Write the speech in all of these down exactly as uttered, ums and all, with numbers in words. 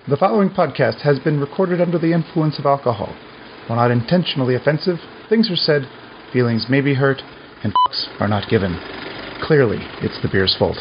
The following podcast has been recorded under the influence of alcohol. While not intentionally offensive, things are said, feelings may be hurt, and f***s are not given. Clearly, it's the beer's fault.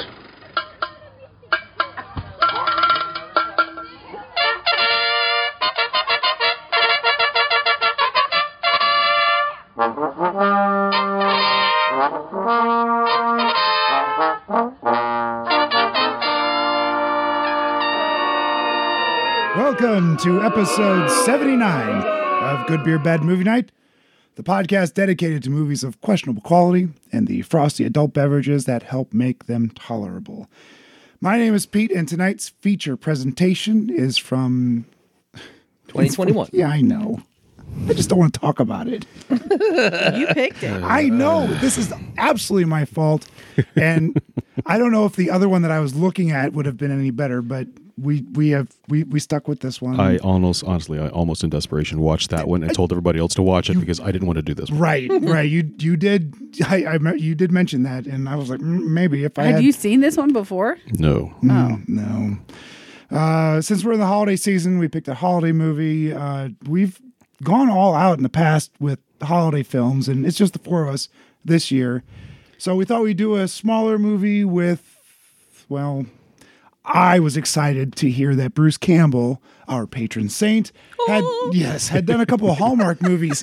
Welcome to episode seventy-nine of Good Beer, Bad Movie Night, the podcast dedicated to movies of questionable quality and the frosty adult beverages that help make them tolerable. My name is Pete, and tonight's feature presentation is from... twenty twenty-one. Yeah, I know. I just don't want to talk about it. You picked it. I know. This is absolutely my fault. And I don't know if the other one that I was looking at would have been any better, but we we have we, we stuck with this one. I almost, honestly, I almost in desperation watched that one and told everybody else to watch it because I didn't want to do this one. Right, right. You you did I, I you did mention that, and I was like, mm, maybe if I had, had you seen this one before? No. No, no. Uh, since we're in the holiday season, we picked a holiday movie. Uh, we've gone all out in the past with holiday films, and it's just the four of us this year. So we thought we'd do a smaller movie with, well, I was excited to hear that Bruce Campbell, our patron saint, had Ooh. yes, had done a couple of Hallmark movies.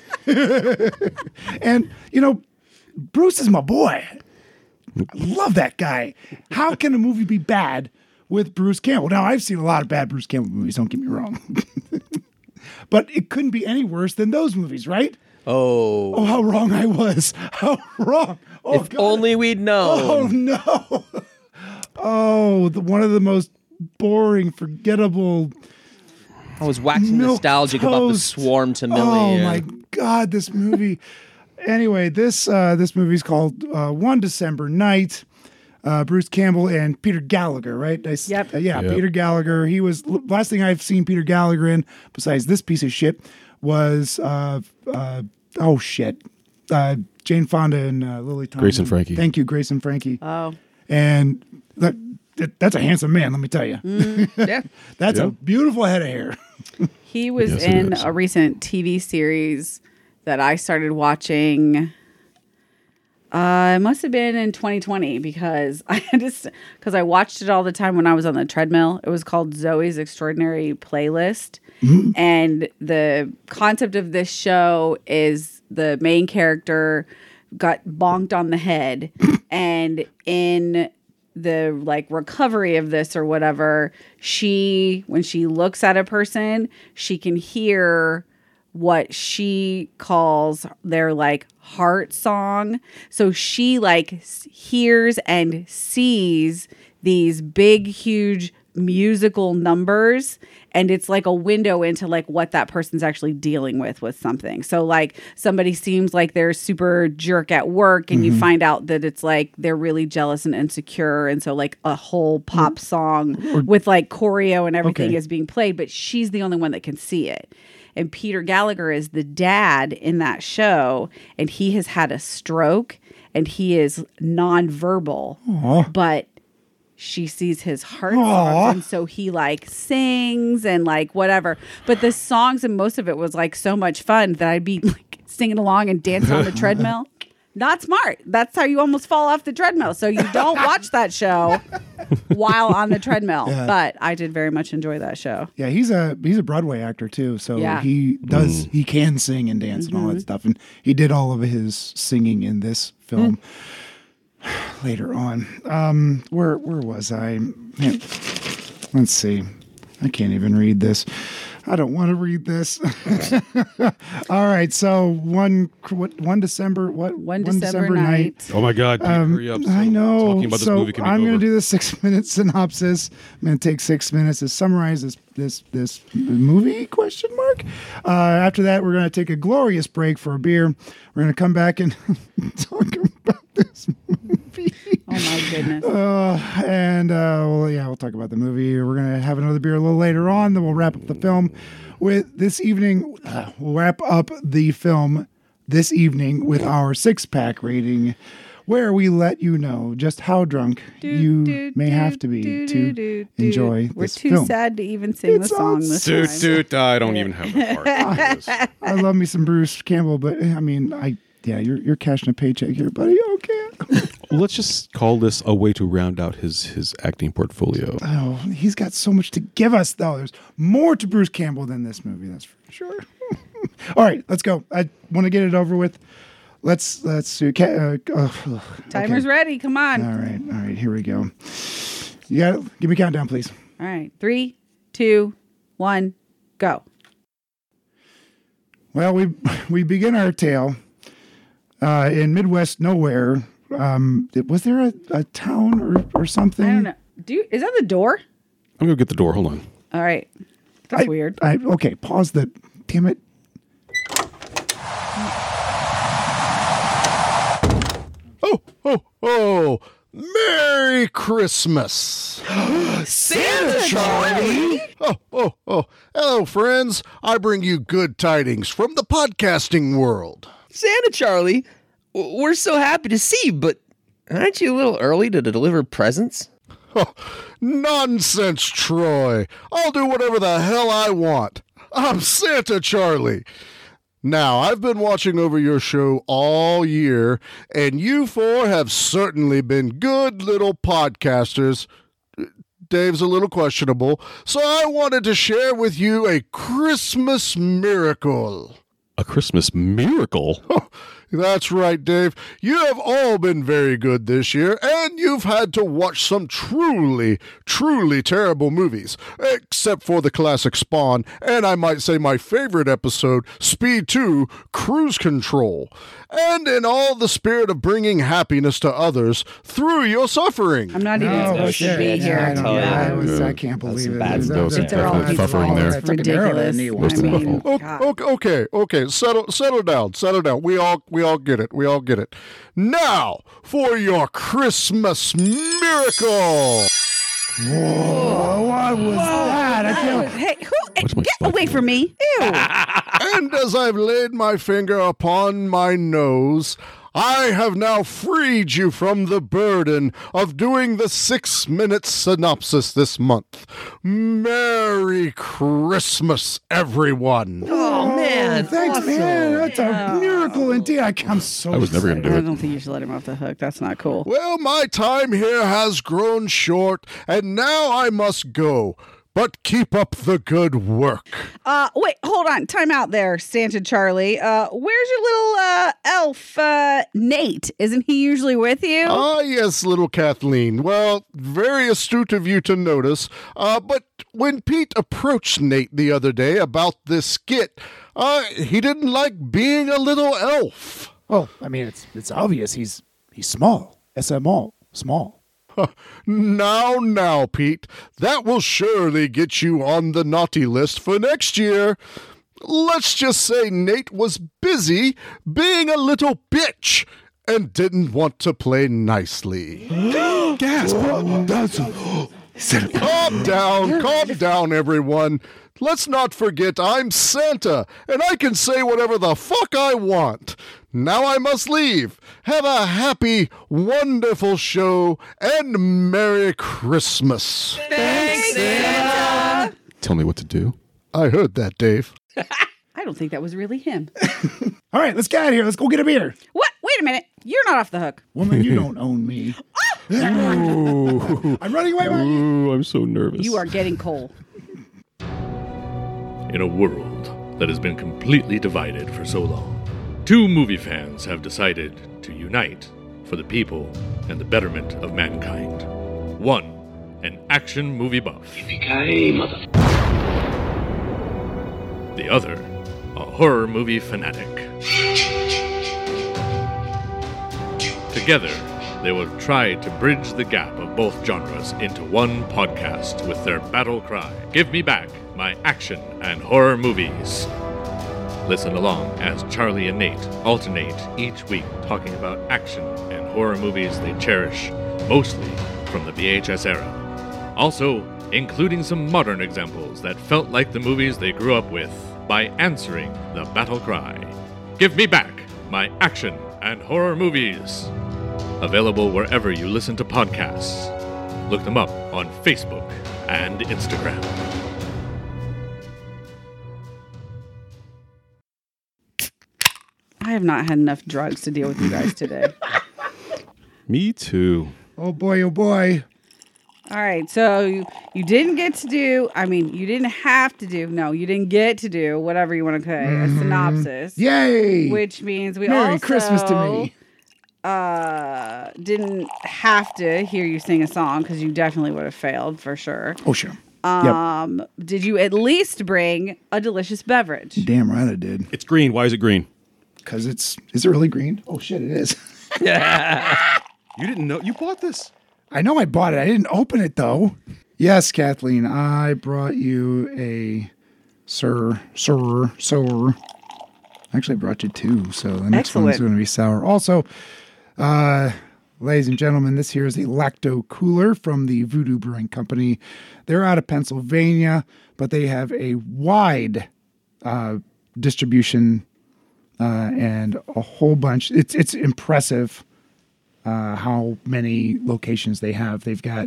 And, you know, Bruce is my boy. I love that guy. How can a movie be bad with Bruce Campbell? Now, I've seen a lot of bad Bruce Campbell movies, don't get me wrong. But it couldn't be any worse than those movies, right? Oh. Oh, how wrong I was. How wrong. Oh, if God. only we'd Oh, known. no. Oh, the, one of the most boring, forgettable. I was waxing Milk nostalgic about the toast. Swarm to Millie. Oh, yeah. my God, this movie. Anyway, this uh, this movie's called uh, One December Night. Uh, Bruce Campbell and Peter Gallagher, right? I, Yep. Uh, yeah, Yep. Peter Gallagher. He was, last thing I've seen Peter Gallagher in, besides this piece of shit, was, uh, uh, oh shit, uh, Jane Fonda and uh, Lily Tomlin. Grace and Frankie. Thank you, Grace and Frankie. Oh. And that, that that's a handsome man, let me tell you. Yeah. That's Yeah. a beautiful head of hair. He was Yes, it in is. a recent T V series that I started watching. Uh, it must have been in twenty twenty because I just because I watched it all the time when I was on the treadmill. It was called Zoe's Extraordinary Playlist. And the concept of this show is the main character got bonked on the head, and in the like recovery of this or whatever, she when she looks at a person, she can hear what she calls their like heart song. So she like s- hears and sees these big, huge musical numbers, and it's like a window into like what that person's actually dealing with with something. So like somebody seems like they're super jerk at work, and you find out that it's like they're really jealous and insecure, and so like a whole pop song with like choreo and everything Okay. is being played, but she's the only one that can see it. And Peter Gallagher is the dad in that show, and he has had a stroke, and he is nonverbal, Aw. but she sees his heart Aw. songs, and so he like sings and like whatever. But the songs and most of it was like so much fun that I'd be like singing along and dancing on the treadmill. Not smart. That's how you almost fall off the treadmill. So you don't watch that show while on the treadmill. Yeah. But I did very much enjoy that show. Yeah, he's a he's a Broadway actor too, so Yeah. he does he can sing and dance and all that stuff, and he did all of his singing in this film later on. Um, where where was I? Man, let's see. I can't even read this. I don't want to read this. All right, so one what one December what One, December, night. Oh my God, Pete, hurry up. Um, I know. Talking about this so movie can be I'm going over. to do the six minute synopsis. I'm going to take six minutes to summarize this this this movie? Question mark. Uh, after that, we're going to take a glorious break for a beer. We're going to come back and talk about this movie. Oh my goodness. Uh, and uh, well, yeah, we'll talk about the movie. We're going to have another beer a little later on. Then we'll wrap up the film with this evening. Uh, we'll wrap up the film this evening with our six pack rating. where we let you know just how drunk Do, you do, may do, have to be do, to do, do. enjoy We're this too film. sad to even sing It's the song on this Doot, time. doot, I don't even have the heart. for this. I love me some Bruce Campbell, but I mean, I yeah, you're you're cashing a paycheck here, buddy. Okay. Let's just call this a way to round out his his acting portfolio. Oh, he's got so much to give us, though. There's more to Bruce Campbell than this movie, that's for sure. All right, let's go. I want to get it over with. Let's let's do. Uh, uh, Timer's okay. ready. Come on. All right, all right. Here we go. You got it. Give me a countdown, please. All right. Three, two, one, go. Well, we we begin our tale uh, in Midwest nowhere. Um, was there a, a town or, or something? I don't know. Do you, is that the door? I'm gonna get the door. Hold on. All right. That's I- weird. I, okay, pause the. Damn it. Oh, oh, oh. Merry Christmas. Santa Charlie! Oh, oh, oh. Hello, friends. I bring you good tidings from the podcasting world. Santa Charlie, w- we're so happy to see you, but aren't you a little early to deliver presents? Oh, nonsense, Troy. I'll do whatever the hell I want. I'm Santa Charlie. Now, I've been watching over your show all year, and you four have certainly been good little podcasters. Dave's a little questionable, so I wanted to share with you a Christmas miracle. A Christmas miracle. That's right, Dave. You have all been very good this year, and you've had to watch some truly, truly terrible movies, except for the classic Spawn, and I might say my favorite episode, Speed two, Cruise Control. And in all the spirit of bringing happiness to others through your suffering. I'm not even Oh, supposed to shit. be Yeah, here. I, don't know. Yeah. I, was, I can't believe some it. bad That- stuff. that- They're all that- buffering there. That took an arrow to the Ridiculous. knee I once. mean, O- God. Okay, okay, okay. Settle, settle down, settle down. We all, we all get it. We all get it. Now for your Christmas miracle. Whoa, what was that? I can't. Hey, who? What's my Get spike away for? from me. Ew. And as I've laid my finger upon my nose, I have now freed you from the burden of doing the six-minute synopsis this month. Merry Christmas, everyone. Oh, man. Thanks, awesome. man. That's a miracle indeed. I, I'm so I was never gonna do I it. don't think you should let him off the hook. That's not cool. Well, my time here has grown short, and now I must go. But keep up the good work. Uh, wait, hold on. Time out there, Santa Charlie. Uh, where's your little uh elf, uh, Nate? Isn't he usually with you? Ah, yes, little Kathleen. Well, very astute of you to notice. Uh, but when Pete approached Nate the other day about this skit, uh, he didn't like being a little elf. Well, I mean, it's it's obvious he's he's small. S M all small. Now, now, Pete, that will surely get you on the naughty list for next year. Let's just say Nate was busy being a little bitch and didn't want to play nicely. Gasp! That's Calm down, calm down, everyone. Let's not forget I'm Santa, and I can say whatever the fuck I want. Now I must leave. Have a happy, wonderful show, and Merry Christmas. Thanks, Santa. Tell me what to do. I heard that, Dave. I don't think that was really him. all right. Let's get out of here. Let's go get a beer. What? Wait a minute. You're not off the hook. Woman, you don't own me. I'm running away. Mark. Ooh, I'm so nervous. You are getting coal. In a world that has been completely divided for so long, two movie fans have decided to unite for the people and the betterment of mankind. One, an action movie buff. The other, a horror movie fanatic. Together, they will try to bridge the gap of both genres into one podcast with their battle cry, Give me back my action and horror movies. Listen along as Charlie and Nate alternate each week talking about action and horror movies they cherish, mostly from the V H S era. Also, including some modern examples that felt like the movies they grew up with by answering the battle cry, Give me back my action and horror movies. Available wherever you listen to podcasts. Look them up on Facebook and Instagram. I have not had enough drugs to deal with you guys today. Me too. Oh boy, oh boy. All right, so you, you didn't get to do, I mean, you didn't have to do, no, you didn't get to do, whatever you want to say, a synopsis. Yay! Which means we Merry also Christmas to me. uh, didn't have to hear you sing a song because you definitely would have failed for sure. Oh, sure. Um, Did you at least bring a delicious beverage? Yep. Damn right I did. It's green. Why is it green? Because it's, is it really green? Oh, shit, it is. You didn't know you bought this. I know I bought it. I didn't open it, though. Yes, Kathleen, I brought you a sir, sir, sir. Actually, I brought you two, so the next Excellent. one's going to be sour. Also, uh, ladies and gentlemen, this here is a Lacto Cooler from the Voodoo Brewing Company. They're out of Pennsylvania, but they have a wide uh, distribution uh, and a whole bunch. It's it's impressive. Uh, how many locations they have. They've got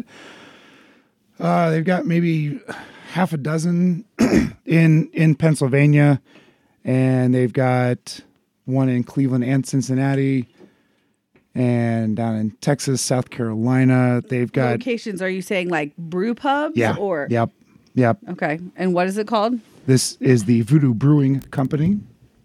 uh, they've got maybe half a dozen in in Pennsylvania, and they've got one in Cleveland and Cincinnati, and down in Texas, South Carolina. They've got Locations, are you saying like brew pubs? yeah, Or yep, yep. Okay, and what is it called? This is the Voodoo Brewing Company,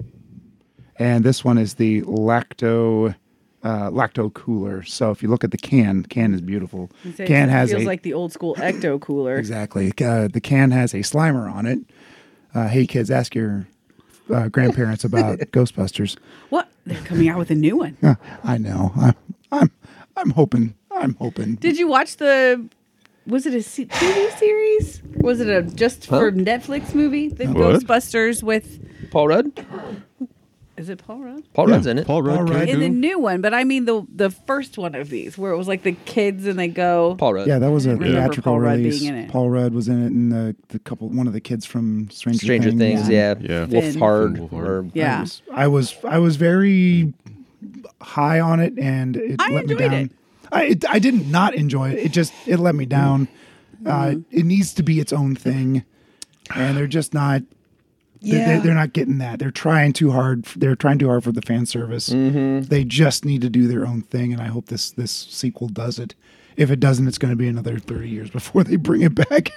and this one is the Lacto. Uh, Lacto Cooler. So if you look at the can, can is beautiful. You say Can it has feels a like the old school Ecto Cooler. exactly. Uh, the can has a Slimer on it. Uh, hey kids, ask your uh, grandparents about Ghostbusters. What? They're coming out with a new one. Uh, I know. I'm, I'm, I'm hoping. I'm hoping. Did you watch the? Was it a C- T V series? Was it a just for Netflix movie? The What? Ghostbusters with. Paul Rudd? Is it Paul Rudd? Paul Yeah, Rudd's in it. Paul Rudd. Paul Rudd. Caribou. In the new one, but I mean the the first one of these, where it was like the kids and they go. Paul Rudd. Yeah, that was a remember theatrical Paul Rudd release. being in it. Paul Rudd was in it, and the, the couple, one of the kids from Stranger, Stranger Things, yeah. Yeah. Wolfhard. Wolfhard. Or, Yeah. I was, I was, I was very high on it, and it I let me enjoyed down. it. I, it, I didn't not enjoy it. It just it let me down. Uh, it needs to be its own thing, and they're just not. They- Yeah. They, they're not getting that. They're trying too hard. They're trying too hard for the fan service. Mm-hmm. They just need to do their own thing, and I hope this this sequel does it. If it doesn't, it's going to be another thirty years before they bring it back.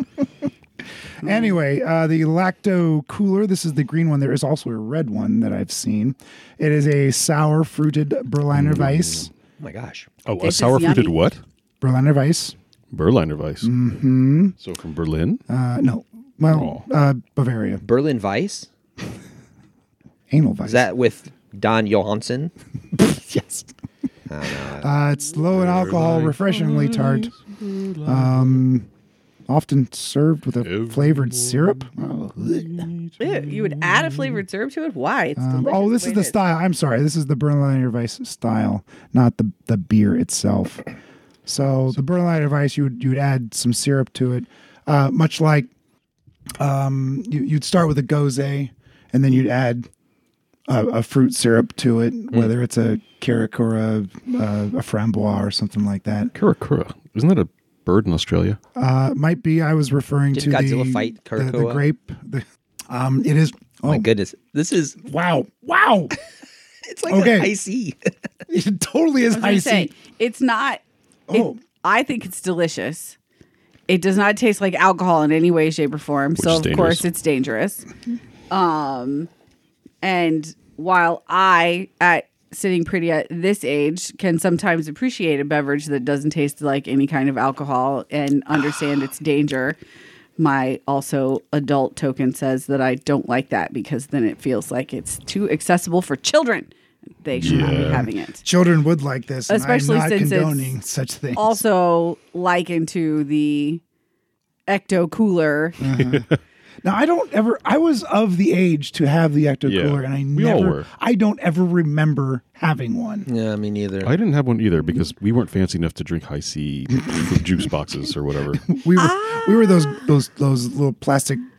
Anyway, uh, the Lacto Cooler. This is the green one. There is also a red one that I've seen. It is a sour fruited Berliner Weiss. oh my gosh. Oh, a This is sour fruited yummy. what? Berliner Weiss. Berliner Weiss. Mm-hmm. So from Berlin? Uh, no, well, uh, Bavaria. Berlin Weiss? Anal Weiss. Is that with Don Johansson? yes? I don't know. Uh, it's low in alcohol, refreshingly tart. Um, often served with a flavored syrup. Oh, Ew, you would add a flavored syrup to it? Why? It's Um, delicious oh, this the is way the it style. I'm sorry. This is the Berliner Weiss style, not the the beer itself. So the Berliner Weiss, you would you would add some syrup to it, uh, much like um, you, you'd start with a gose, and then you'd add a, a fruit syrup to it, whether it's a Carrick or a, a, a Framboise or something like that. Karakura. Isn't that a bird in Australia? Uh, might be. I was referring Did to Godzilla the, fight the, the Karakoa? grape. The, um, it is. Oh My goodness. This is, wow! Wow! it's like Okay. an icy. It totally is I was gonna say, icy. it's not. it- Oh. I think it's delicious. It does not taste like alcohol in any way, shape, or form. so is of dangerous. course it's dangerous. Um, and while I, at sitting pretty at this age, can sometimes appreciate a beverage that doesn't taste like any kind of alcohol and understand its danger, my also adult token says that I don't like that because then it feels like it's too accessible for children. They should not be Yeah. having it. Children would like this, and Especially I'm not since it's condoning such things. Also likened to the Ecto Cooler. Now, I don't ever. I was of the age to have the Ecto Yeah, Cooler, and I we all never. were. I don't ever remember having one. Yeah, me neither. I didn't have one either because we weren't fancy enough to drink high C from juice boxes or whatever. We were Ah. we were those those those little plastic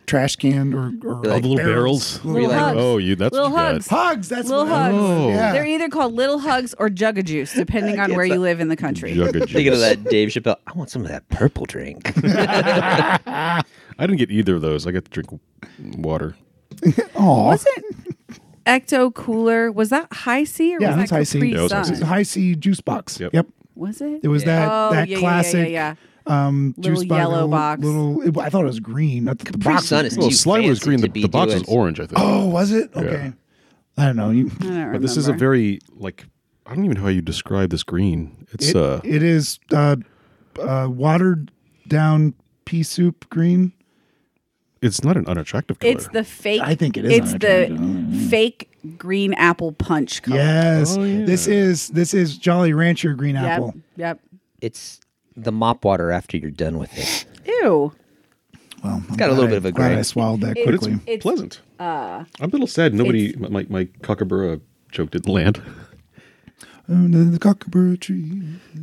trash can or, or All the little barrels. Little hugs. Oh, you. That's Little what you hugs. got. Hugs. That's Little what I- hugs. Oh. Yeah. They're either called Little Hugs or Jugga Juice, depending on where you live in the country. Jugga Thinking of juice. that Dave Chappelle. I want some of that purple drink. I didn't get either of those. I got to drink water. Aw. Wasn't Ecto Cooler? Was that High C or Yeah, was that's that High C. Capri Yeah, it was High Sun? It's a high C juice box. Yep. Yep. Was it? It was that Oh, that yeah, yeah, classic yeah, yeah, um Little juice box, yellow little- box. Little, it- I thought it was green. I thought the Capri box Sun was is green. Well, too slime was fancy green. to The, be the box was doing- orange, I think. Oh, was it? Yeah. Okay. I don't know. You, I don't But this is a remember. very, like, I don't even know how you describe this green. It's, it, uh, it is uh, uh, watered down pea soup green. it's not an unattractive color. It's the fake. I think it is It's the unattractive. fake green apple punch color. Yes, Oh, yeah. this is this is Jolly Rancher green Yep. apple. Yep. It's the mop water after you're done with it. Ew. Well, it's got a little bit of a glad I gray. swallowed that It- but it's quickly. It's- pleasant. I'm a little sad. Nobody, my, my Kookaburra joke didn't land. Under the Kookaburra tree,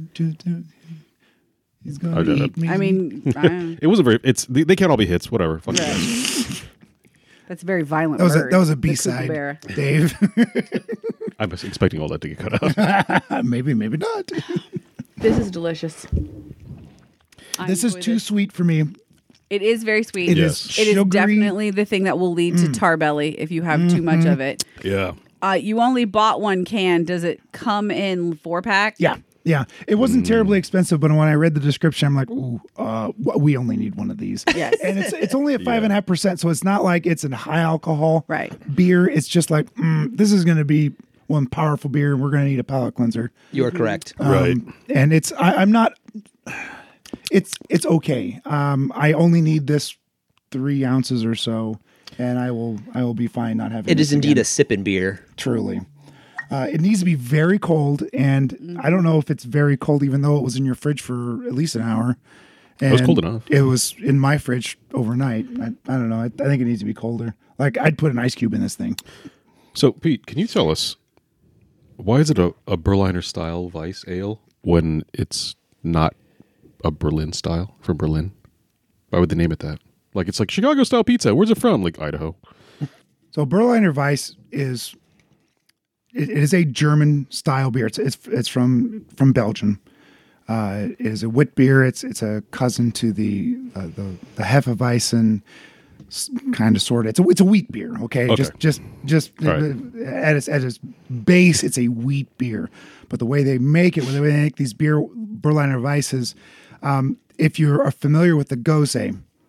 he's gonna I did eat it. me. I mean, I don't- It wasn't very, it's, they, they can't all be hits. Whatever. Fuck you Right. guys. that's a very violent. that was a, bird, that was a the B side, kookaburra. Dave. I was expecting all that to get cut out. maybe, maybe not. This is delicious. I This is enjoy too this. sweet for me. It is very sweet. It Yes. is It is sugary. definitely the thing that will lead to tar belly if you have too much of it. Yeah. Uh, you only bought one can. Does it come in four pack? Yeah, yeah. It wasn't terribly expensive, but when I read the description, I'm like, ooh, uh, w- we only need one of these. Yes. And it's it's only at five and a half percent, so it's not like it's a high alcohol Right. beer. It's just like mm, this is going to be one powerful beer, and we're going to need a palate cleanser. You are correct. Right. Um, and it's I, I'm not. It's it's okay. Um, I only need this three ounces or so, and I will I will be fine not having. It this is indeed again. a sipping beer. Truly. Uh, it needs to be very cold, and I don't know if it's very cold, even though it was in your fridge for at least an hour. And was cold enough. It was in my fridge overnight. I, I don't know. I, I think it needs to be colder. Like, I'd put an ice cube in this thing. So, Pete, can you tell us why is it a, a Berliner style Weiss ale when it's not a Berlin style from Berlin? Why would they name it that? Like, it's like Chicago style pizza. Where's it from? Like Idaho. So Berliner Weiss is it, it is a German style beer. It's it's, it's from from Belgium. Uh, it is a wit beer. It's it's a cousin to the uh, the the Hefeweizen kind of sort of. It's a it's a wheat beer. Okay, Okay. just just just All right. at its at its base, it's a wheat beer. But the way they make it, when they make these beer Berliner Weisses, um, if you're familiar with the Gose,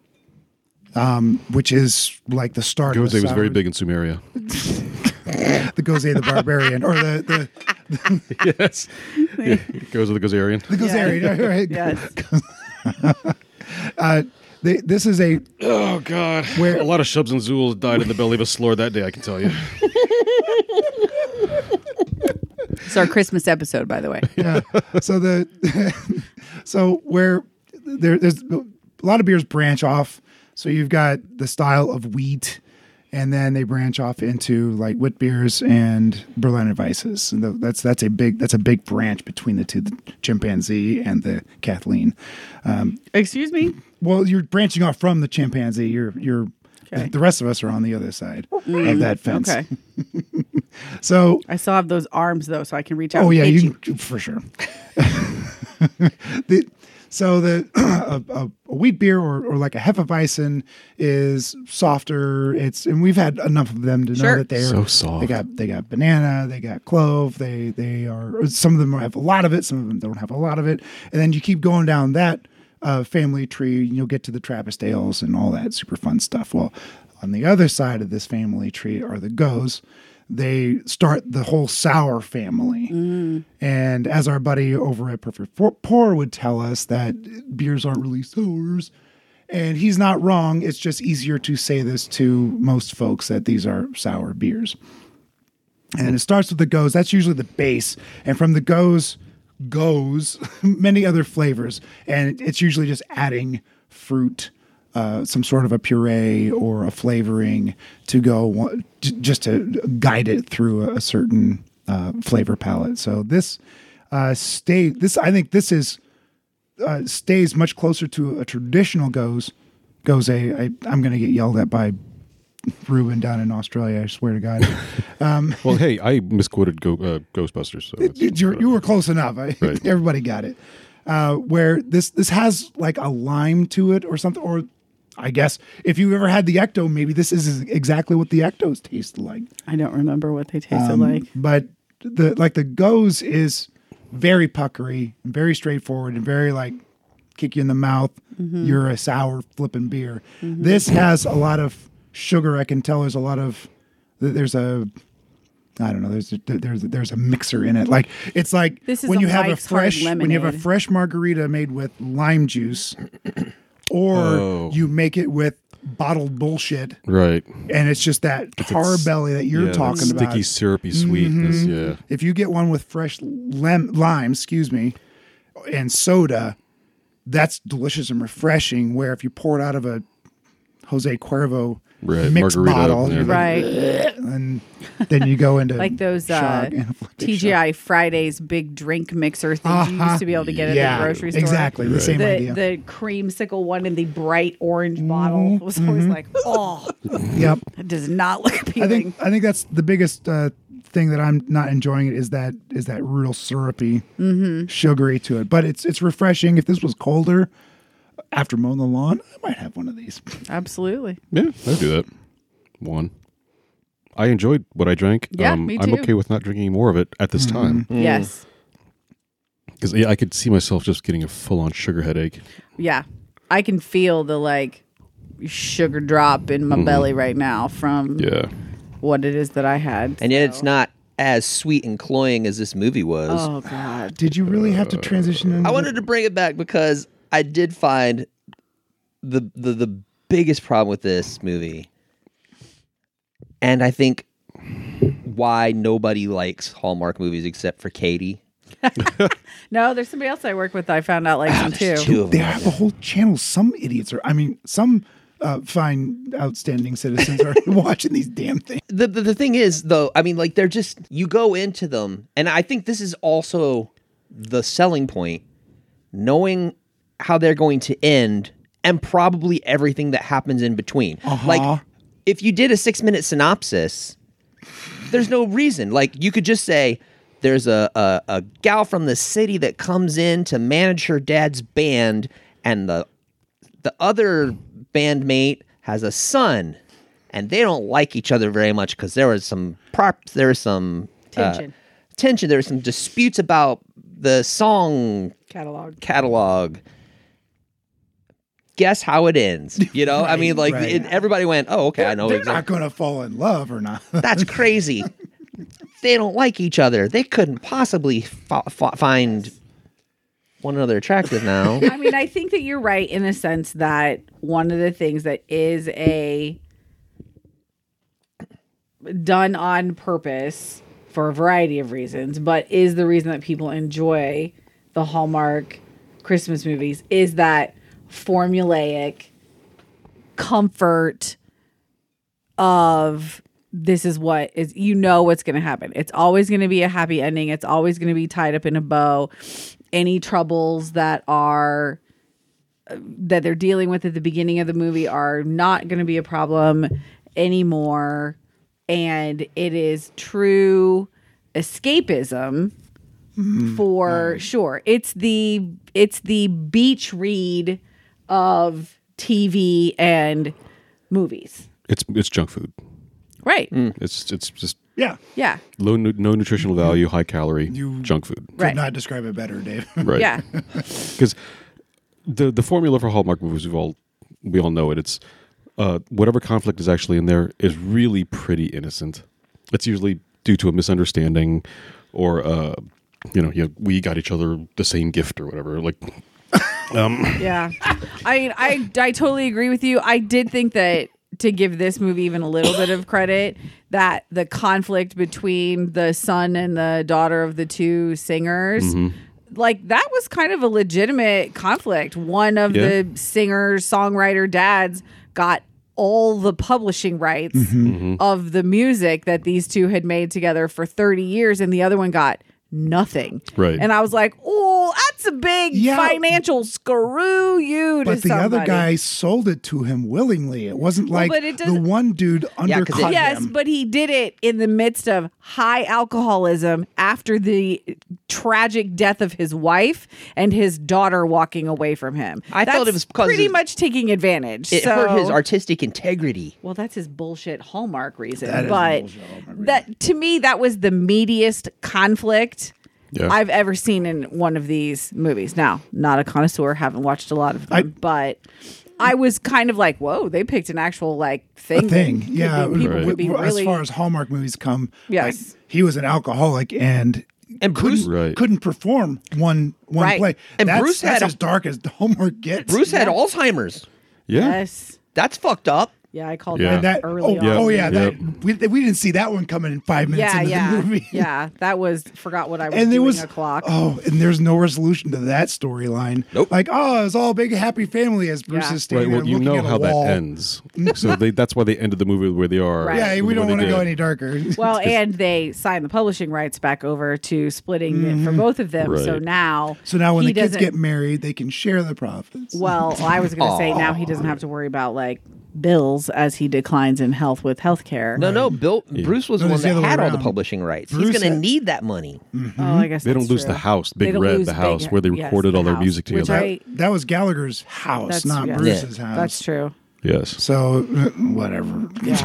um, which is like the start. Gose of was a very sour- big in Sumeria. the Gose the Barbarian, or the the Yes. Yeah, goes with the Gozerian. the Gozerian. Right? Yes. Uh, they, this is a Oh, God. Where- A lot of Shubs and Zools died in the belly of a slore that day, I can tell you. It's our Christmas episode, by the way. yeah. So the so where there, there's a lot of beers branch off. So you've got the style of wheat, and then they branch off into like wit beers and Berliner Weisses. And the, that's that's a big that's a big branch between the two, the chimpanzee and the Kathleen. Um, Excuse me? well, you're branching off from the chimpanzee. You're you're Okay. the rest of us are on the other side of that fence. Okay. So I still have those arms, though, so I can reach out. oh and yeah, hit you can, for sure. the, so the a, a, a wheat beer or, or like a Hefeweizen is softer. It's and we've had enough of them to know Sure. that they're So soft. They got they got banana, they got clove. They they are some of them have a lot of it, some of them don't have a lot of it, and then you keep going down that uh, family tree, and you'll get to the Trappist ales and all that super fun stuff. Well, on the other side of this family tree are the Goes. They start the whole sour family. And as our buddy over at Perfect For- Pour would tell us, that beers aren't really sours. And he's not wrong. It's just easier to say this to most folks that these are sour beers. And it starts with the Goes. That's usually the base. And from the Goes goes many other flavors. And it's usually just adding fruit, uh, some sort of a puree or a flavoring to go j- just to guide it through a certain uh, flavor palette. So this uh, stay this I think this is uh, stays much closer to a traditional Goes goes a, I, I'm going to get yelled at by Ruben down in Australia. I swear to God. Um, Well, hey, I misquoted Go, uh, Ghostbusters. So it's, you you were close enough. I, Right. Everybody got it. Uh, where this this has like a lime to it or something, or I guess if you ever had the Ecto, maybe this is exactly what the Ectos taste like. I don't remember what they tasted Um, like. But the like the Goes is very puckery and very straightforward and very like kick you in the mouth. You're a sour flipping beer. This has a lot of sugar. I can tell there's a lot of there's a I don't know. There's a, there's a, there's a mixer in it. Like it's like This is when a you have a Mike's Hard fresh when you have a Lemonade. fresh margarita made with lime juice, or Oh. you make it with bottled bullshit, right. and it's just that tar it's- belly that you're yeah, talking sticky, about. syrupy sweetness. Mhm. Yeah. If you get one with fresh lem- lime, excuse me, and soda, that's delicious and refreshing. Where if you pour it out of a Jose Cuervo Right, mixed margarita, bottle, yeah. you're like, Right. and then you go into Like those uh, shock, anaphylactic T G I Fridays big drink mixer things you Uh-huh. used to be able to get yeah, at the grocery store. exactly the same The, idea. the creamsicle one in the bright orange bottle was always like, oh, Yep. it does not look I appealing. think I think that's the biggest uh, thing that I'm not enjoying. It is that is that real syrupy, Mm-hmm. sugary to it. But it's it's refreshing. If this was colder, after mowing the lawn, I might have one of these. Absolutely. Yeah, I'd do that. One. I enjoyed what I drank. Yeah, um, me I'm too. okay with not drinking any more of it at this time. Yes. Because yeah, I could see myself just getting a full on sugar headache. Yeah. I can feel the like sugar drop in my belly right now from Yeah. what it is that I had. And yet it's so- not as sweet and cloying as this movie was. Oh God. Did you really have to transition into I wanted to bring it back because I did find the the the biggest problem with this movie, and I think why nobody likes Hallmark movies except for Katie. No, there's somebody else I work with that I found out likes them too. Two of They them. have a whole channel. Some idiots are. I mean, some uh, fine, outstanding citizens are watching these damn things. The, the the thing is though, I mean, like they're just you go into them, and I think this is also the selling point, knowing how they're going to end, and probably everything that happens in between. Uh-huh. Like, if you did a six minute synopsis, there's no reason. Like, you could just say there's a, a a gal from the city that comes in to manage her dad's band, and the the other bandmate has a son, and they don't like each other very much because there was some prop, there was some uh, Tension. tension. There was some disputes about the song Catalog. catalog. Guess how it ends? You know, I mean, like right. it, everybody went, "Oh, okay, I know They're exactly." not going to fall in love or not. That's crazy. They don't like each other. They couldn't possibly f- f- find one another attractive now. I mean, I think that you're right in the sense that one of the things that is a done on purpose for a variety of reasons, but is the reason that people enjoy the Hallmark Christmas movies is that formulaic comfort of this is what is, you know what's going to happen. It's always going to be a happy ending. It's always going to be tied up in a bow. Any troubles that are that they're dealing with at the beginning of the movie are not going to be a problem anymore. And it is true escapism for sure. It's the it's the beach read of T V and movies. It's it's junk food. Right. It's it's just Yeah. Yeah. low nu- no nutritional value, high calorie You- junk food. Could Right. not describe it better, Dave. Right. Yeah. Because the the formula for Hallmark movies, we all we all know it. It's uh, whatever conflict is actually in there is really pretty innocent. It's usually due to a misunderstanding, or uh, you know, yeah, we got each other the same gift or whatever. Like, um, Yeah. I mean, I I totally agree with you. I did think that to give this movie even a little bit of credit, that the conflict between the son and the daughter of the two singers, like that was kind of a legitimate conflict. One of Yeah. the singer songwriter dads got all the publishing rights of the music that these two had made together for thirty years, and the other one got nothing. Right. And I was like, oh, well, that's a big Yeah. financial screw you to But the somebody. other guy sold it to him willingly. It wasn't like but it the doesn't- one dude Yeah, 'cause it- undercut Yes, him. but he did it in the midst of high alcoholism after the tragic death of his wife and his daughter walking away from him. I That's thought it was 'cause pretty it- much taking advantage. It so, hurt his artistic integrity. Well, that's his bullshit Hallmark reason. That is but bullshit Hallmark reason. that to me, that was the meatiest conflict Yeah. I've ever seen in one of these movies. Now, not a connoisseur, haven't watched a lot of them, I- but I was kind of like, whoa, they picked an actual like thing. A thing, that could yeah. be- people Right. could be as really. far as Hallmark movies come, Yes. like, he was an alcoholic and And Bruce, couldn't, Right. couldn't perform one one Right. play. And that's, Bruce that's had a- as dark as Hallmark gets. Bruce had Alzheimer's. Yeah. Yes. That's fucked up. Yeah, I called Yeah. that, And that, early oh, on. oh yeah, that, Yep. we, we didn't see that one coming in five minutes Yeah, into yeah, the movie. yeah. That was forgot what I was And there doing was o'clock. oh, and there's no resolution to that storyline. Nope. Like, oh, it's all a big happy family as Bruce Yeah. is standing Right. Well, there you looking know at a how that wall. ends. So they, that's why they ended the movie where they are. Right. Yeah, we don't where want they to go did. any darker. Well, and they signed the publishing rights back over to splitting it for both of them. So Right. now, So now when he the kids doesn't- get married, they can share the profits. well, I was going to say now he doesn't have to worry about like bills as he declines in health with health care. No, no, Bill. Bruce was No, the one it's the that other way had all the around. publishing rights. Bruce He's going to had- need that money. Oh, I guess They don't that's lose true. the house, They Big don't Red, lose the Big- house where they yes, recorded the all their house, music which together. I- That was Gallagher's house, That's- not yeah. Bruce's Yeah. house. That's true. Yes. So uh, whatever. Yeah.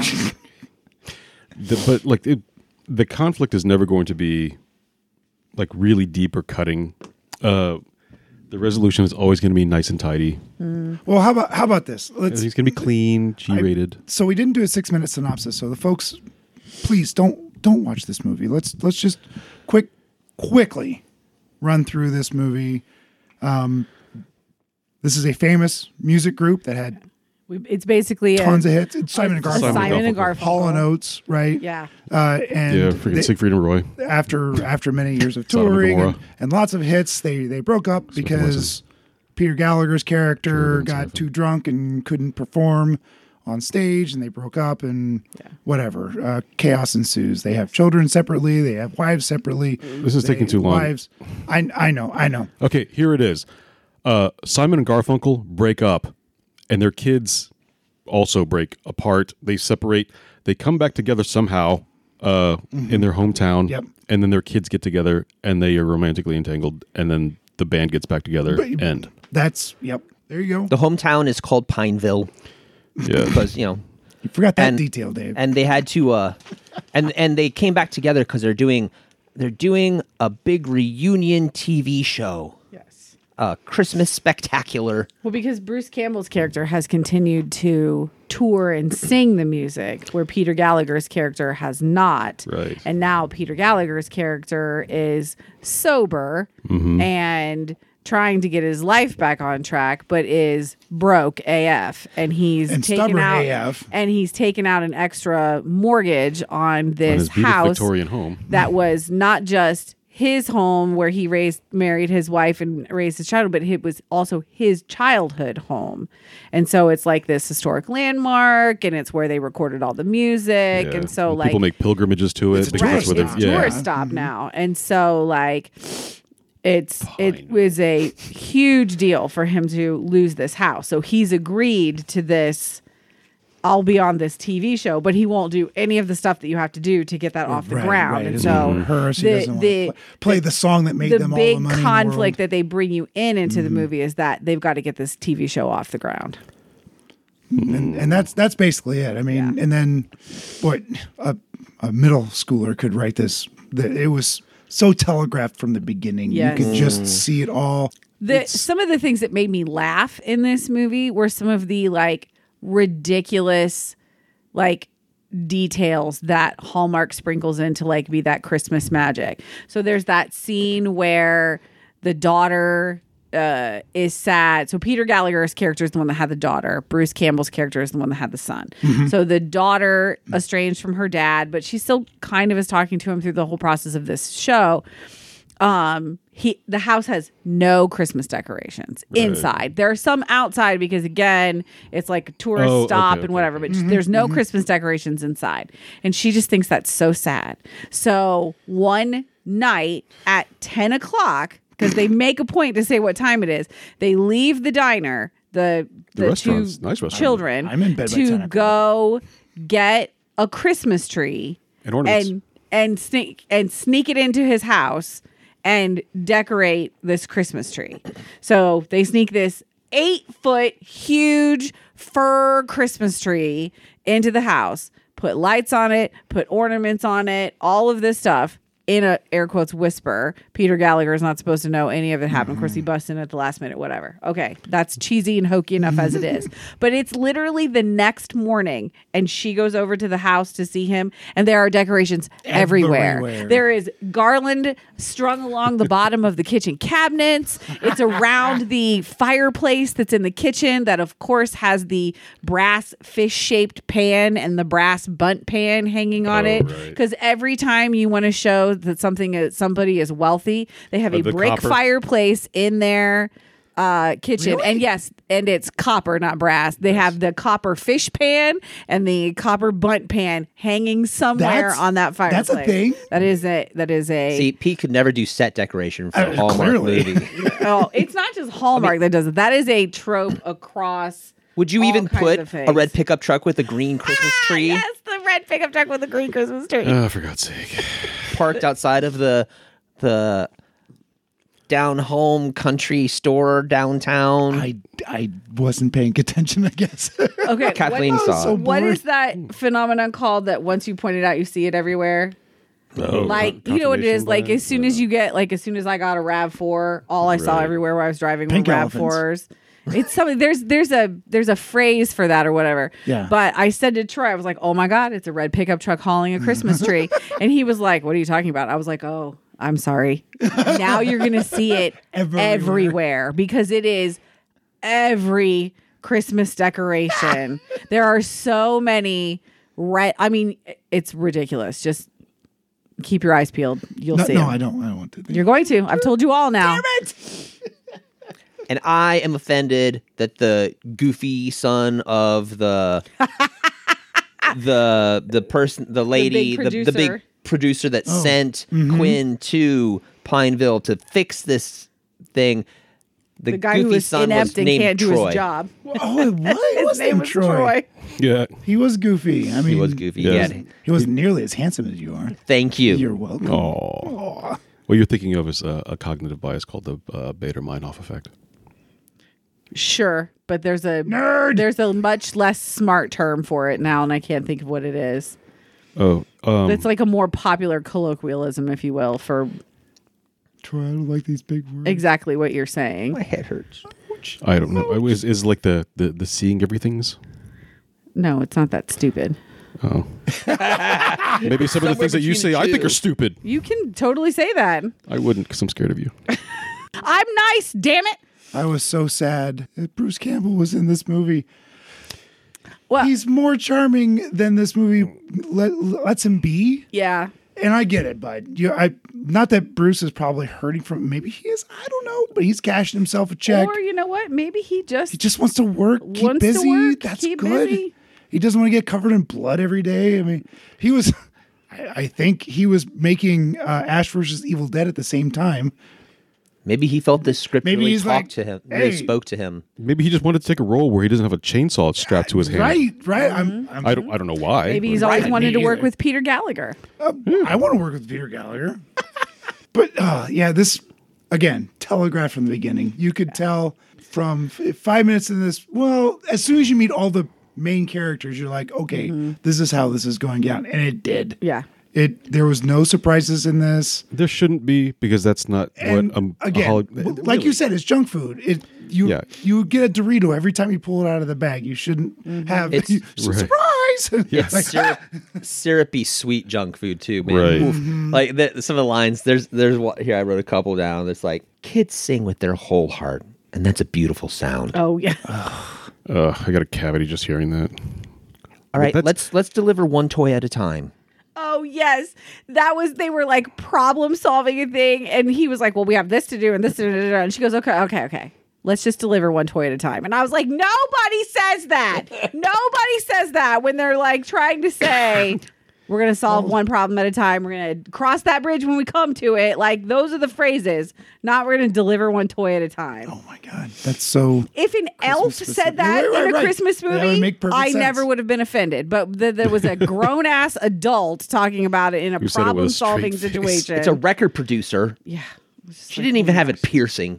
The, but like it, the conflict is never going to be like really deep or cutting. Uh, the resolution is always going to be nice and tidy. Well, how about how about this? Let's. Everything's going to be clean, G-rated. So we didn't do a six minute synopsis. So the folks, please don't don't watch this movie. Let's let's just quick quickly run through this movie. Um, this is a famous music group that had We, it's basically tons a, of hits. It's Simon and a Garfunkel, Simon and Garfunkel. Garfunkel. Hall and Oates, right? Yeah. Uh, and yeah, freaking they- Siegfried and Roy. after after many years of Sodom and touring and, Gomorrah. and lots of hits, they they broke up Smith and because Wesson. Peter Gallagher's character Jordan got Smith. too drunk and couldn't perform on stage, and they broke up, and whatever. Uh, chaos ensues. They have children separately. They have wives separately. This is They- taking too long. Wives. I I know. I know. Okay, here it is. Uh, Simon and Garfunkel break up, and their kids also break apart. They separate. They come back together somehow uh, in their hometown, Yep. and then their kids get together, and they are romantically entangled, and then the band gets back together. But- End. That's yep. There you go. The hometown is called Pineville Yeah. because you know, You forgot that and- detail, Dave. and they had to, uh, and and they came back together because they're doing, they're doing a big reunion T V show, Yes. uh, Christmas Spectacular. Well, because Bruce Campbell's character has continued to tour and sing the music, where Peter Gallagher's character has not. Right. And now Peter Gallagher's character is sober and trying to get his life back on track, but is broke A F. And he's And taken stubborn out A F. and he's taken out an extra mortgage on On this his beautiful house Victorian home. that was not just his home where he raised married his wife and raised his child, but it was also his childhood home. And so it's like this historic landmark, and it's where they recorded all the music. Yeah. And so Well, like people make pilgrimages to it It's a because right, that's where it's they yeah. tourist stop now. And so like it's it was a huge deal for him to lose this house. So he's agreed to this. I'll be on this T V show, but he won't do any of the stuff that you have to do to get that off the Right, ground. right. And It's so not her, she the doesn't wanna the play, play the song that made the them all big the money in the conflict world. that they bring you in into the movie is that they've got to get this T V show off the ground. and, and that's that's basically it. I mean, Yeah. and then, boy, a, a middle schooler could write this. The, it was so telegraphed from the beginning. Yes. You could just see it all. The It's- some of the things that made me laugh in this movie were some of the like ridiculous like details that Hallmark sprinkles in to like be that Christmas magic. So there's that scene where the daughter uh, is sad. So Peter Gallagher's character is the one that had the daughter. Bruce Campbell's character is the one that had the son. So the daughter estranged from her dad, but she still kind of is talking to him through the whole process of this show. Um, he the house has no Christmas decorations inside. There are some outside because again, it's like a tourist Oh, stop okay, and okay. whatever, but there's no Christmas decorations inside. And she just thinks that's so sad. So one night at ten o'clock, because they make a point to say what time it is. They leave the diner, the The the, two restaurant's nice restaurant. children, I'm in bed by ten to o'clock. go get a Christmas tree And ornaments. and and sneak and sneak it into his house and decorate this Christmas tree. So they sneak this eight foot huge fir Christmas tree into the house, put lights on it, put ornaments on it, all of this stuff in a air quotes whisper. Peter Gallagher is not supposed to know any of it happened. Of course, he busts in at the last minute, whatever. Okay, that's cheesy and hokey enough as it is. But it's literally the next morning, and she goes over to the house to see him, and there are decorations everywhere. Everywhere. There is garland strung along the bottom of the kitchen cabinets. It's around the fireplace that's in the kitchen that, of course, has the brass fish-shaped pan and the brass bunt pan hanging on Oh, it. right. Because every time you want to show that something is, somebody is wealthy, they have Oh, a the brick copper. fireplace in their uh, kitchen. Really? And yes, and it's copper, not brass. They have the copper fish pan and the copper bunt pan hanging somewhere That's- on that fireplace. that's a thing? That is a that is a See, Pete could never do set decoration for Uh, a Hallmark clearly. movie. oh, it's not just Hallmark that does it. That is a trope across. Would you all even kinds put of a things. red pickup truck with a green Christmas tree Yes, the red pickup truck with the green Christmas tree. Oh, for God's sake. parked outside of the the down home country store downtown? I, I wasn't paying attention, I guess. Okay, Kathleen what, saw. so what bored. is that phenomenon called that once you point it out, you see it everywhere? Oh, Like, con- you know what it is? confirmation Like, bias? as soon as you get, like, as soon as I got a RAV four, all I saw Right. everywhere where I was driving Pink were RAV elephants. fours. It's something, there's, there's a, there's a phrase for that or whatever. Yeah. But I said to Troy, I was like, oh my God, it's a red pickup truck hauling a Christmas tree. And he was like, what are you talking about? I was like, oh, I'm sorry. Now you're going to see it Everywhere. everywhere because it is every Christmas decoration. There are so many red. I mean, it's ridiculous. Just keep your eyes peeled. You'll no, see. no 'em. I don't. I don't want to. You're going to. I've told you all now. And I am offended that the goofy son of the the the person, the lady, the, the big producer. producer that Oh. sent Mm-hmm. Quinn to Pineville to fix this thing. The, The guy goofy who was son inept was and named can't do Troy. his job. Oh, it was. It His was name named was Troy. Troy. Yeah. He was goofy. I mean, He was goofy. Yeah. Yeah. He wasn't nearly as handsome as you are. Thank you. You're welcome. Oh. What you're thinking of is a, a cognitive bias called the uh, Bader-Meinhof effect. Sure, but there's a Nerd! There's a much less smart term for it now, and I can't think of what it is. Oh, um, It's like a more popular colloquialism, if you will, for Troy, I don't like these big words. exactly what you're saying. My head hurts. I don't know. Is is like the, the, the seeing everything's? No, it's not that stupid. Oh. Maybe some of the things that you between say the I think two. are stupid. You can totally say that. I wouldn't because I'm scared of you. I'm nice, damn it. I was so sad that Bruce Campbell was in this movie. Well, He's more charming than this movie let, lets him be. yeah. And I get it, bud. You, I not that Bruce is probably hurting from. Maybe he is. I don't know. But he's cashing himself a check. Or you know what? Maybe he just He just wants to work, keep Wants to busy. work, That's keep good. busy. He doesn't want to get covered in blood every day. I mean, he was. I, I think he was making uh, Ash versus Evil Dead at the same time. Maybe he felt this script Maybe really he's talked like, to him, "Hey." really spoke to him. Maybe he just wanted to take a role where he doesn't have a chainsaw strapped to his hand. Right, right. Mm-hmm. I'm. I'm I don't. I don't know why. maybe he's but- always Right, wanted to me work either. with Peter Gallagher. Uh, I want to work with Peter Gallagher. But uh, yeah, this again telegraphed from the beginning. You could tell from f- five minutes in this. Well, as soon as you meet all the main characters, you're like, okay, this is how this is going down, and it did. Yeah. It there was no surprises in this. There shouldn't be because that's not And what um, a again, hol- w- like really. you said, it's junk food. It you Yeah. you get a Dorito every time you pull it out of the bag. You shouldn't have It's- surprise. It's Like, syrup, syrupy, sweet junk food too, man. Right. Oof. Like the, some of the lines. There's, there's what here. I wrote a couple down. It's like kids sing with their whole heart, and that's a beautiful sound. Oh yeah. Uh, I got a cavity just hearing that. All right, that's- let's let's deliver one toy at a time. Oh yes, that was. They were like problem solving a thing, and he was like, "Well, we have this to do and this to do," and she goes, "Okay, okay, okay. Let's just deliver one toy at a time." And I was like, "Nobody says that. Nobody says that when they're like trying to say, We're going to solve one problem at a time. We're going to cross that bridge when we come to it. Like, those are the phrases. Not we're going to deliver one toy at a time. Oh my God, that's so. If an elf specific. said that Right, right, in a right. Christmas That would movie, make perfect I sense. never would have been offended. But th- there was a grown ass adult talking about it in a Who said it with a problem solving straight face. situation. It's a record producer. yeah. It was just She like, didn't even have it piercing.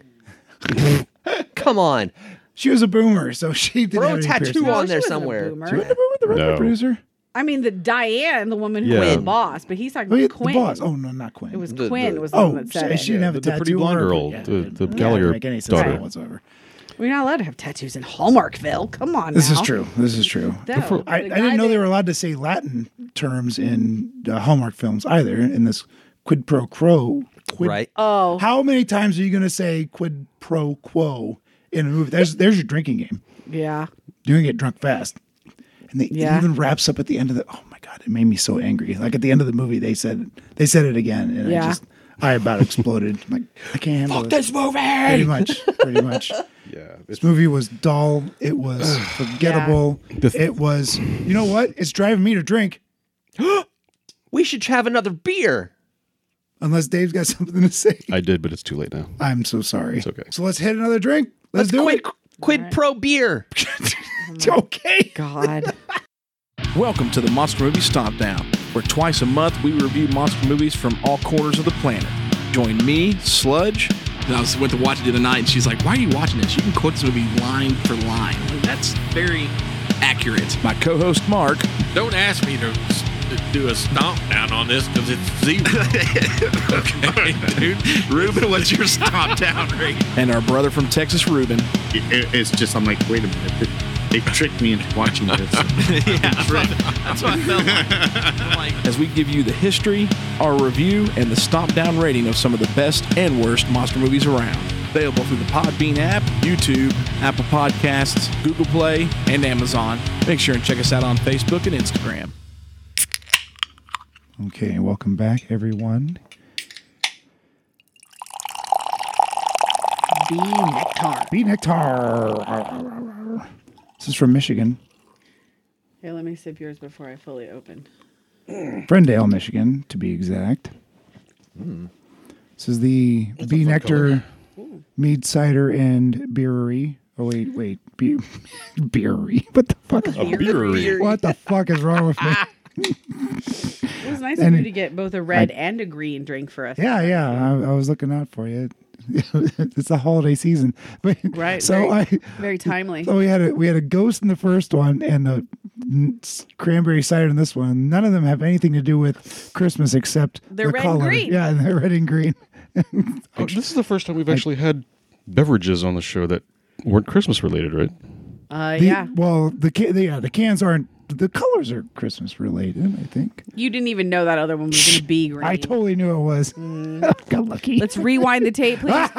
Come on. She was a boomer, so she didn't Throw have a any tattoo piercings. on she there wasn't a somewhere. boomer. She wasn't a boomer, the record No. producer. I mean, the Diane, the woman who Yeah. was the boss, but he's talking Oh, yeah, about the Quinn. boss. Oh no, not Quinn. It was The- Quinn the- was the Oh, one that said she, it. she didn't have a The- the tattoo. pretty blonde on her. girl, Yeah, the- it the didn't Gallagher make any sense daughter. at all whatsoever. We're not allowed to have tattoos in Hallmarkville. Come on This now. is true. This is true. No, I, I the didn't guy know they that- were allowed to say Latin terms in uh, Hallmark films either. In this quid pro quo, quid, Right. Oh, How many times are you going to say quid pro quo in a movie? There's there's your drinking game. yeah. You're gonna get drunk fast. And they, Yeah. it even wraps up at the end of the. Oh my God! It made me so angry. Like at the end of the movie, they said they said it again, and Yeah. I just I about exploded. I'm like I can't handle Fuck this. this movie. Pretty much. Pretty much. Yeah. This movie was dull. It was forgettable. It was. You know what? It's driving me to drink. We should have another beer. Unless Dave's got something to say. I did, but it's too late now. I'm so sorry. It's okay. So let's hit another drink. Let's, Let's do quid, it. quid pro beer. Okay. God. Welcome to the Monster Movie Stomp Down, where twice a month we review monster movies from all corners of the planet. Join me, Sludge. I was went to watch it the other night, and she's like, "Why are you watching this? You can quote this movie line for line. Like, that's very accurate." My co-host Mark, Don't ask me to s- do a stomp down on this because it's zero. Okay, dude. Ruben, what's your stomp down rate? and our brother from Texas, Ruben. It, it's just, I'm like, wait a minute. They, they tricked me into watching this. Yeah, that's what, that's what I felt like. I'm like, As we give you the history, our review, and the stomp down rating of some of the best and worst monster movies around. Available through the Podbean app, YouTube, Apple Podcasts, Google Play, and Amazon. Make sure and check us out on Facebook and Instagram. Okay, welcome back, everyone. Bee nectar. Bee nectar. This is from Michigan, Here, let me sip yours before I fully open. Frendale, Michigan, to be exact. This is the Bee Nectar Mead Cider and Beerery. Oh wait, wait, Be- Beerery. What the fuck? Is A beery. What the fuck is wrong with me? It was nice And of you to get both a red and a green drink for us. Yeah, yeah. I, I was looking out for you. It's the holiday season, but Right, So very- I Very timely. So we had a we had a ghost in the first one and a n- cranberry cider in this one. None of them have anything to do with Christmas except They're the red and color. green. Yeah, and they're red and green. Oh, this is the first time we've actually had beverages on the show that weren't Christmas related, right? Uh, The- yeah. Well, the ca- the, yeah, the cans aren't. The colors are Christmas related. I think. You didn't even know that other one was going to be green. I totally knew it was. Got lucky. Let's rewind the tape, please. There.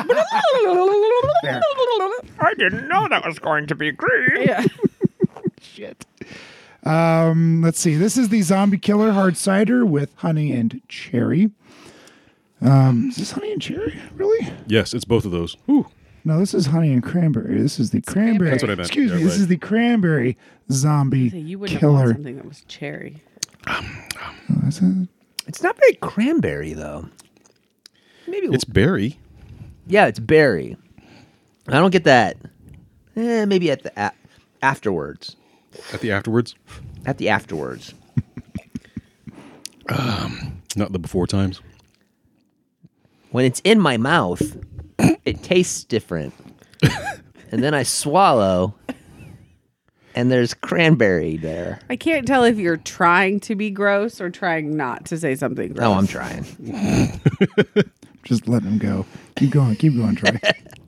I didn't know that was going to be green. Yeah. Shit. Um, let's see. This is the Zombie Killer Hard Cider with honey and cherry. Um, is this honey and cherry? Really? Yes, it's both of those. Whew. No, this is honey and cranberry. This is the cranberry. That's what I meant. Excuse Yeah, me. This right. is the cranberry zombie So you wouldn't have bought killer. something that was cherry. Oh, is it? It's not very cranberry though. Maybe It's berry. yeah, it's berry. I don't get that. Eh, maybe at the a- afterwards. At the afterwards, At the afterwards. not the before times. When it's in my mouth, it tastes different. And then I swallow, and there's cranberry there. I can't tell if you're trying to be gross or trying not to say something gross. Oh, I'm trying. Just let him go. Keep going. Keep going, Troy.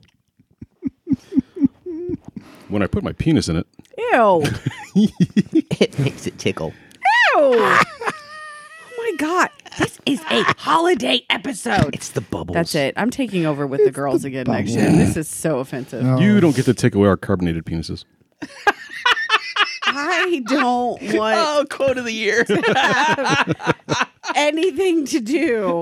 When I put my penis in it, Ew. It makes it tickle. Ew. Oh my God. This is a holiday episode. It's the bubbles. That's it. I'm taking over with the girls again next year. This is so offensive. Oh. you don't get to take away our carbonated penises. I don't want Oh, quote of the year. anything to do.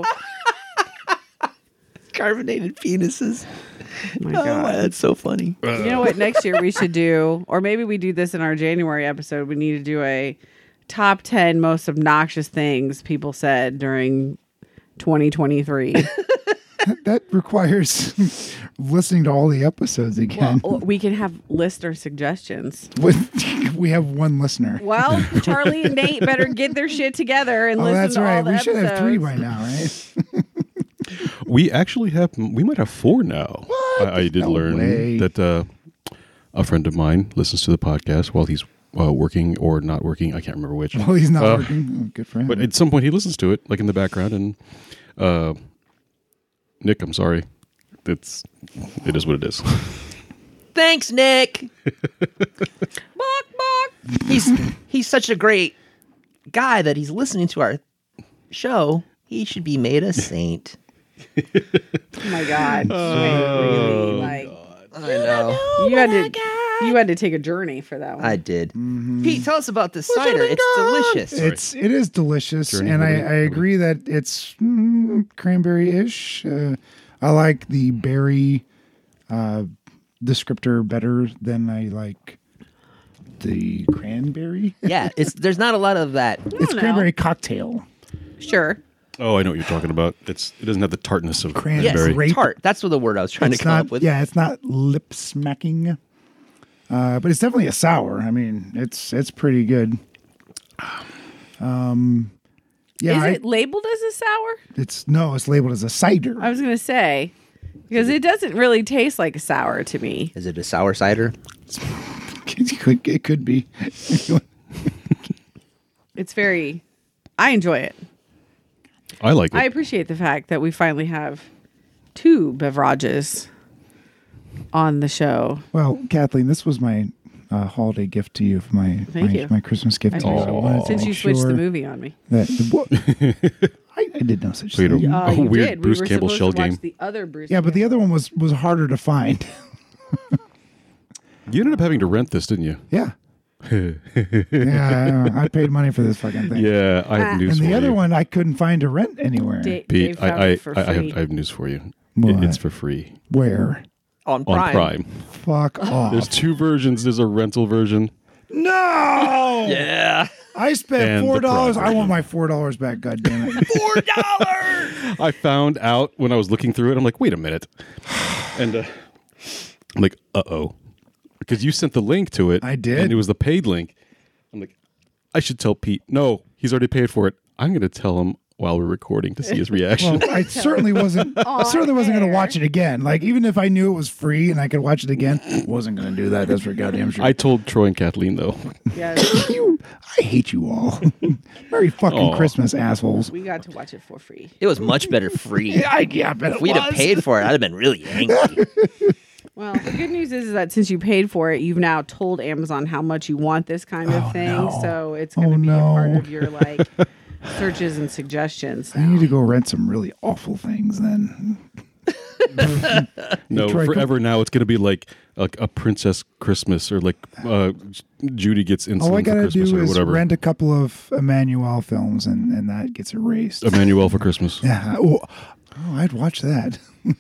Carbonated penises. Oh my Oh, God. that's so funny. You know what? Next year we should do, or maybe we do this in our January episode. We need to do a top ten most obnoxious things people said during twenty twenty-three. That requires listening to all the episodes again. Well, we can have listener suggestions. We have one listener. Well, Charlie and Nate better get their shit together and Oh, listen that's to right. all the We should episodes. have three by now, right? We actually have, we might have four now. I, I did No learn way. that uh, a friend of mine listens to the podcast while he's uh, working or not working. I can't remember which. Well, he's not Uh, working. Oh, good for him. But at some point he listens to it, like in the background. And uh, Nick, I'm sorry. It's, it is what it is. Thanks, Nick. Bok, bok. He's he's such a great guy that he's listening to our show. He should be made a saint. Oh my God. Wait, really? Like, I know. you had to you had to take a journey for that one. I did. Pete, tell us about this cider. It's delicious. It's it is delicious, Journey and I, movie. I agree that it's mm, cranberry-ish. Uh, I like the berry uh, descriptor better than I like the cranberry. Yeah, it's there's not a lot of that. It's know. cranberry cocktail. Sure. Oh, I know what you're talking about. It's It doesn't have the tartness of Cranberry. Yes, cranberry. Grape. tart. That's what the word I was trying It's to come not. up with. Yeah, it's not lip smacking. Uh, but it's definitely a sour. I mean, it's it's pretty good. Um, yeah, Is I- it labeled as a sour? it's no, it's labeled as a cider. I was gonna say because it doesn't really taste like a sour to me. Is it a sour cider? it, could, it could be. It's very. I enjoy it. I like it. I appreciate the fact that we finally have two beverages on the show. Well, Kathleen, this was my uh, holiday gift to you, my Thank my, you. my Christmas gift I to you. appreciate I it. wanted to Since you make switched the sure movie on me. That, what? I, I did no such Played a- thing. Uh, A you weird did. Bruce we were Campbell supposed shell to watch game. the other Bruce. Yeah, but the Campbell. other one was was harder to find. You ended up having to rent this, didn't you? yeah. yeah, I, I paid money for this fucking thing. Yeah, I have Ah. news And for the other you. one I couldn't find to rent anywhere. Da- Dave Pete, found I, I, it for I, I, free. have, I have news for you. What? It, it's for free Where? On on Prime. Prime. Fuck off. There's two versions. There's a rental version. No. Yeah. I spent And four the dollars. I Prime want my four dollars back. God damn it. Four dollars. I found out when I was looking through it. I'm like, wait a minute, and uh, I'm like, uh oh, because you sent the link to it. I did. and it was the paid link. I'm like, I should tell Pete. No, he's already paid for it. I'm going to tell him while we're recording to see his reaction. Well, I certainly wasn't. I certainly wasn't going to watch it again. Like even if I knew it was free and I could watch it again, wasn't going to do that. That's for goddamn sure. I told Troy and Kathleen though. Yeah, you, I hate you all. Merry fucking Aw. Christmas, assholes. we got to watch it for free. It was much better free. Yeah, I, yeah, I bet If it we'd have was. paid for it, I'd have been really angry. Well, the good news is, is that since you paid for it, you've now told Amazon how much you want this kind of Oh, thing. no. So it's going to Oh, be a part no. of your like searches and suggestions. I need to go rent some really awful things then. No, Troy, forever now it's going to be like like a Princess Christmas or like uh, Judy gets insulin All I for gotta Christmas do or is whatever. rent a couple of Emmanuel films, and, and that gets erased. Emmanuel for Christmas. Yeah. Oh, oh, I'd watch that.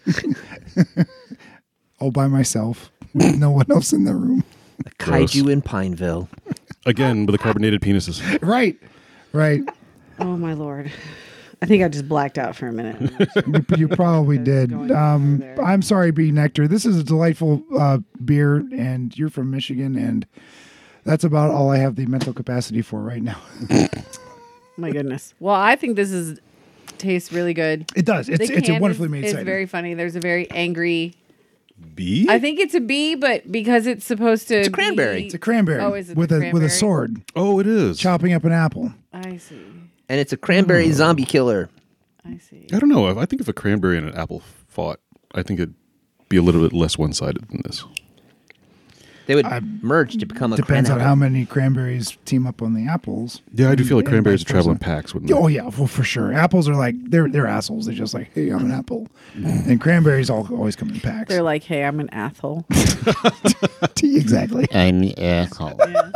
All by myself, with no one else in the room. Gross. Kaiju in Pineville. Again with the carbonated penises. Right. Right. Oh my lord! I think I just blacked out for a minute. You, you probably did. going Um, over there. I'm sorry, B Nectar. This is a delightful uh, beer, and you're from Michigan, and that's about all I have the mental capacity for right now. My goodness. Well, I think this is tastes really good. It does. It's The it's a can wonderfully is- made It's cider. very funny. There's a very angry. B? I think it's a bee, but because it's supposed to. It's a cranberry. be- It's a cranberry. Oh, is it with the a with a cranberry? sword, Oh, it is. chopping up an apple. I see. And it's a cranberry zombie killer. I see. I don't know. I think if a cranberry and an apple fought, I think it'd be a little bit less one-sided than this. They would merge to become a Depends on cran- how many cranberries team up on the apples. Yeah, I do feel like And cranberries vice travel in versa. packs, wouldn't they? Oh yeah, well for sure. Apples are like they're they're assholes. They're just like, hey, I'm an apple, and cranberries all always come in packs. They're like, hey, I'm an asshole. Exactly. I'm the asshole. Yeah.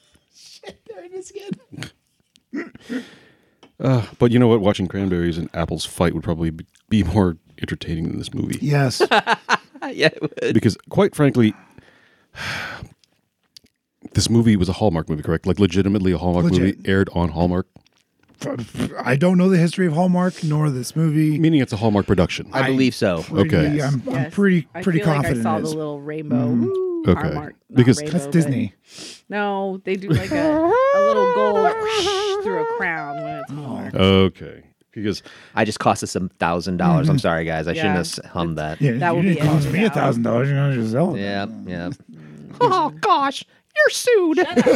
Uh, but you know what? Watching cranberries and apples fight would probably be- be more entertaining than this movie. Yes. yeah, it would. Because quite frankly, this movie was a Hallmark movie, correct? Like legitimately a Hallmark Legit. movie aired on Hallmark, I don't know the history of Hallmark nor this movie. meaning it's a Hallmark production. I believe so. Pretty- Okay. I'm, I'm Yes. pretty I pretty feel like confident I saw it the is. little rainbow. Woo, Okay. Hallmark, not Because- rainbow, That's but- Disney. No, they do like a, a little gold through a crown when it's Hallmark. Okay, because I just cost us a thousand dollars. I'm sorry, guys. I Yeah. shouldn't have s- hummed that. Yeah, That you would didn't be cost edited me a out. thousand dollars. You know, just sell it. Yeah, yeah. Oh, gosh. You're sued. You'll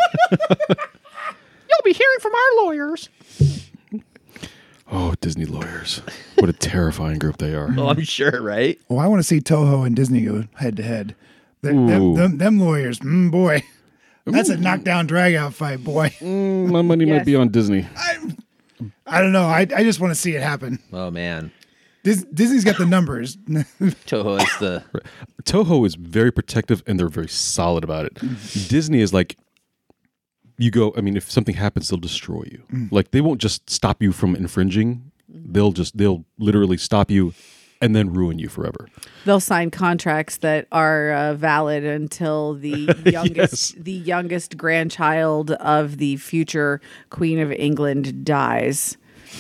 be hearing from our lawyers. oh, Disney lawyers, what a terrifying group they are. Well, I'm sure, right? Well, I want to see Toho and Disney go head to head. Them, Ooh. them, them lawyers, mm, boy, that's a knockdown drag out fight, boy. Mm, my money Yes. might be on Disney. I don't know. I, I just want to see it happen. Oh man, Dis, Disney's got the numbers. Toho is the Toho is very protective and they're very solid about it. Disney is like, you go, I mean, if something happens, they'll destroy you. Like they won't just stop you from infringing. They'll just, they'll literally stop you and then ruin you forever. They'll sign contracts that are uh, valid until the youngest, Yes. the youngest grandchild of the future Queen of England dies.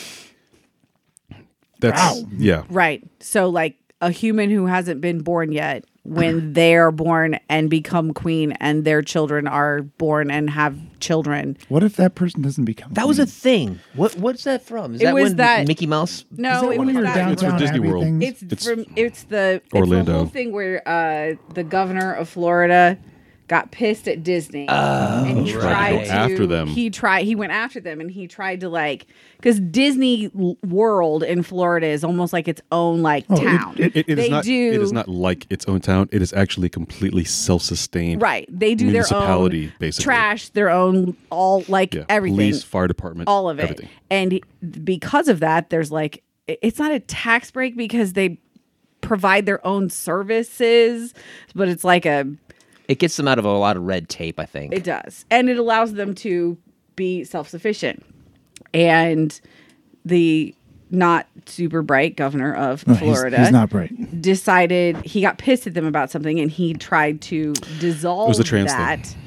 That's, Wow. yeah. Right. So, like a human who hasn't been born yet, when they are born and become queen, and their children are born and have children. What if that person doesn't become? that was a queen? thing. What what's that from? Is It that was when that- Mickey Mouse? No, Is that it one was of your that. It's for downtown Disney Abbey World. things? It's, It's from it's the it's Orlando. the whole thing where uh, the governor of Florida got pissed at Disney and he right. tried Go to after them. He tried he went after them and he tried to like because Disney L- World in Florida is almost like its own like Oh, it- town. it- It, it is They not. do- It is not like its own town. It is actually completely self-sustained. Right, they do their municipality, own basically. trash, their own all like Yeah. everything, Police, fire department, all of it. everything. And because of that, there's like it- it's not a tax break because they provide their own services, but it's like a It gets them out of a lot of red tape, I think. it does, and it allows them to be self-sufficient. And the not super bright governor of No, he's- Florida He's, not bright. decided he got pissed at them about something and he tried to dissolve the trans thing. that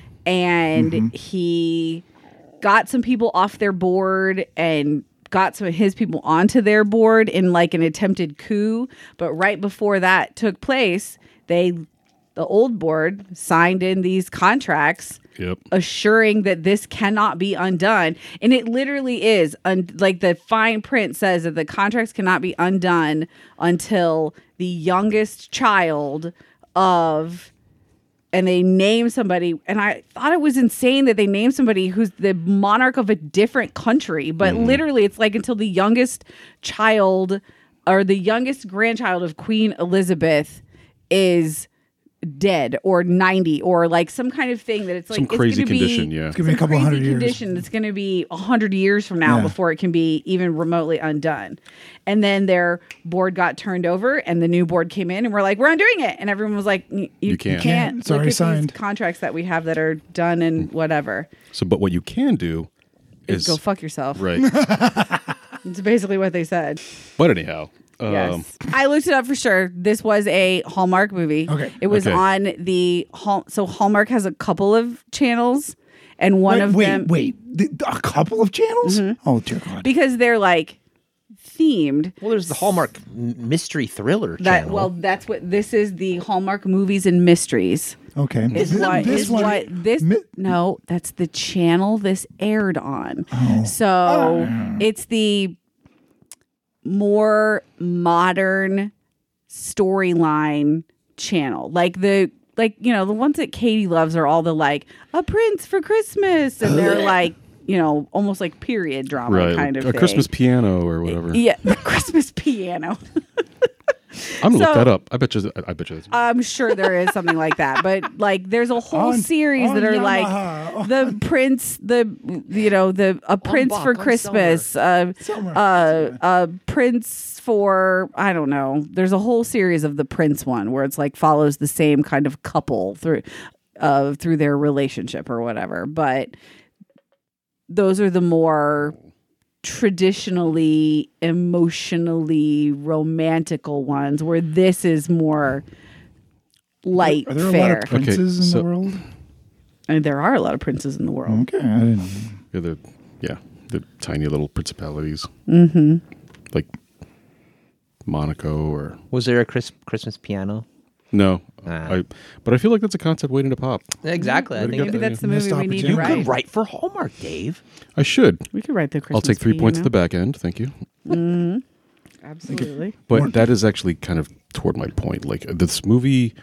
and he got some people off their board and got some of his people onto their board in like an attempted coup, but right before that took place they the old board signed in these contracts Yep. assuring that this cannot be undone. And it literally is. Un- like the fine print says that the contracts cannot be undone until the youngest child of, and they name somebody. And I thought it was insane that they named somebody who's the monarch of a different country. But literally, it's like until the youngest child or the youngest grandchild of Queen Elizabeth is dead or ninety or like some kind of thing that it's like Some it's crazy gonna be- condition, yeah. It's gonna be a some couple crazy hundred years. condition that's going to be a hundred years from now Yeah. before it can be even remotely undone. And then their board got turned over, and the new board came in, and we're like, we're undoing it, and everyone was like, you, you can't. can't. It's Look already at signed. these contracts that we have that are done and whatever. So, but what you can do Is is go fuck yourself. right. It's basically what they said. But anyhow, um, Yes. I looked it up for sure. This was a Hallmark movie. Okay. It was Okay. on the Hall. So Hallmark has a couple of channels, and one wait, of wait, them wait. The- a couple of channels? Oh dear God. because they're like themed. Well, there's the Hallmark m- mystery thriller That channel. well, that's what this is. The Hallmark movies and mysteries Okay. is Th- what this is one- what this. mi- no, that's the channel this aired on. Oh. So it's the more modern storyline channel, like the like you know the ones that Katie loves are all the like a prince for Christmas, and they're like you know almost like period drama right. kind of a thing. Christmas piano or whatever. Yeah, the Christmas piano. I'm gonna So- look that up. I bet you. I, I bet you. That's, I'm sure there is something like that, but like there's a whole On- series on that are Yamaha. like the prince, the you know the a prince Bach, for on Christmas, uh, Summer. uh, a prince for I don't know. There's a whole series of the prince one where it's like follows the same kind of couple through, uh, through their relationship or whatever. But those are the more traditionally emotionally romantical ones where this is more light Are there a fare. lot of princes in so- the world? I mean, there are a lot of princes in the world. Okay, I didn't. Yeah, the yeah, the tiny little principalities. Mm-hmm. Like Monaco or Was there a Chris, Christmas piano? no, Ah. I. But I feel like that's a concept waiting to pop. Exactly. I Way to think go. Maybe that's the Missed movie we need to you opportunity. could write. write for Hallmark, Dave. I should. We could write the Christmas I'll take three points at the piano. back end. Thank you. Mm-hmm. Absolutely. But that is actually kind of toward my point. Like this movie,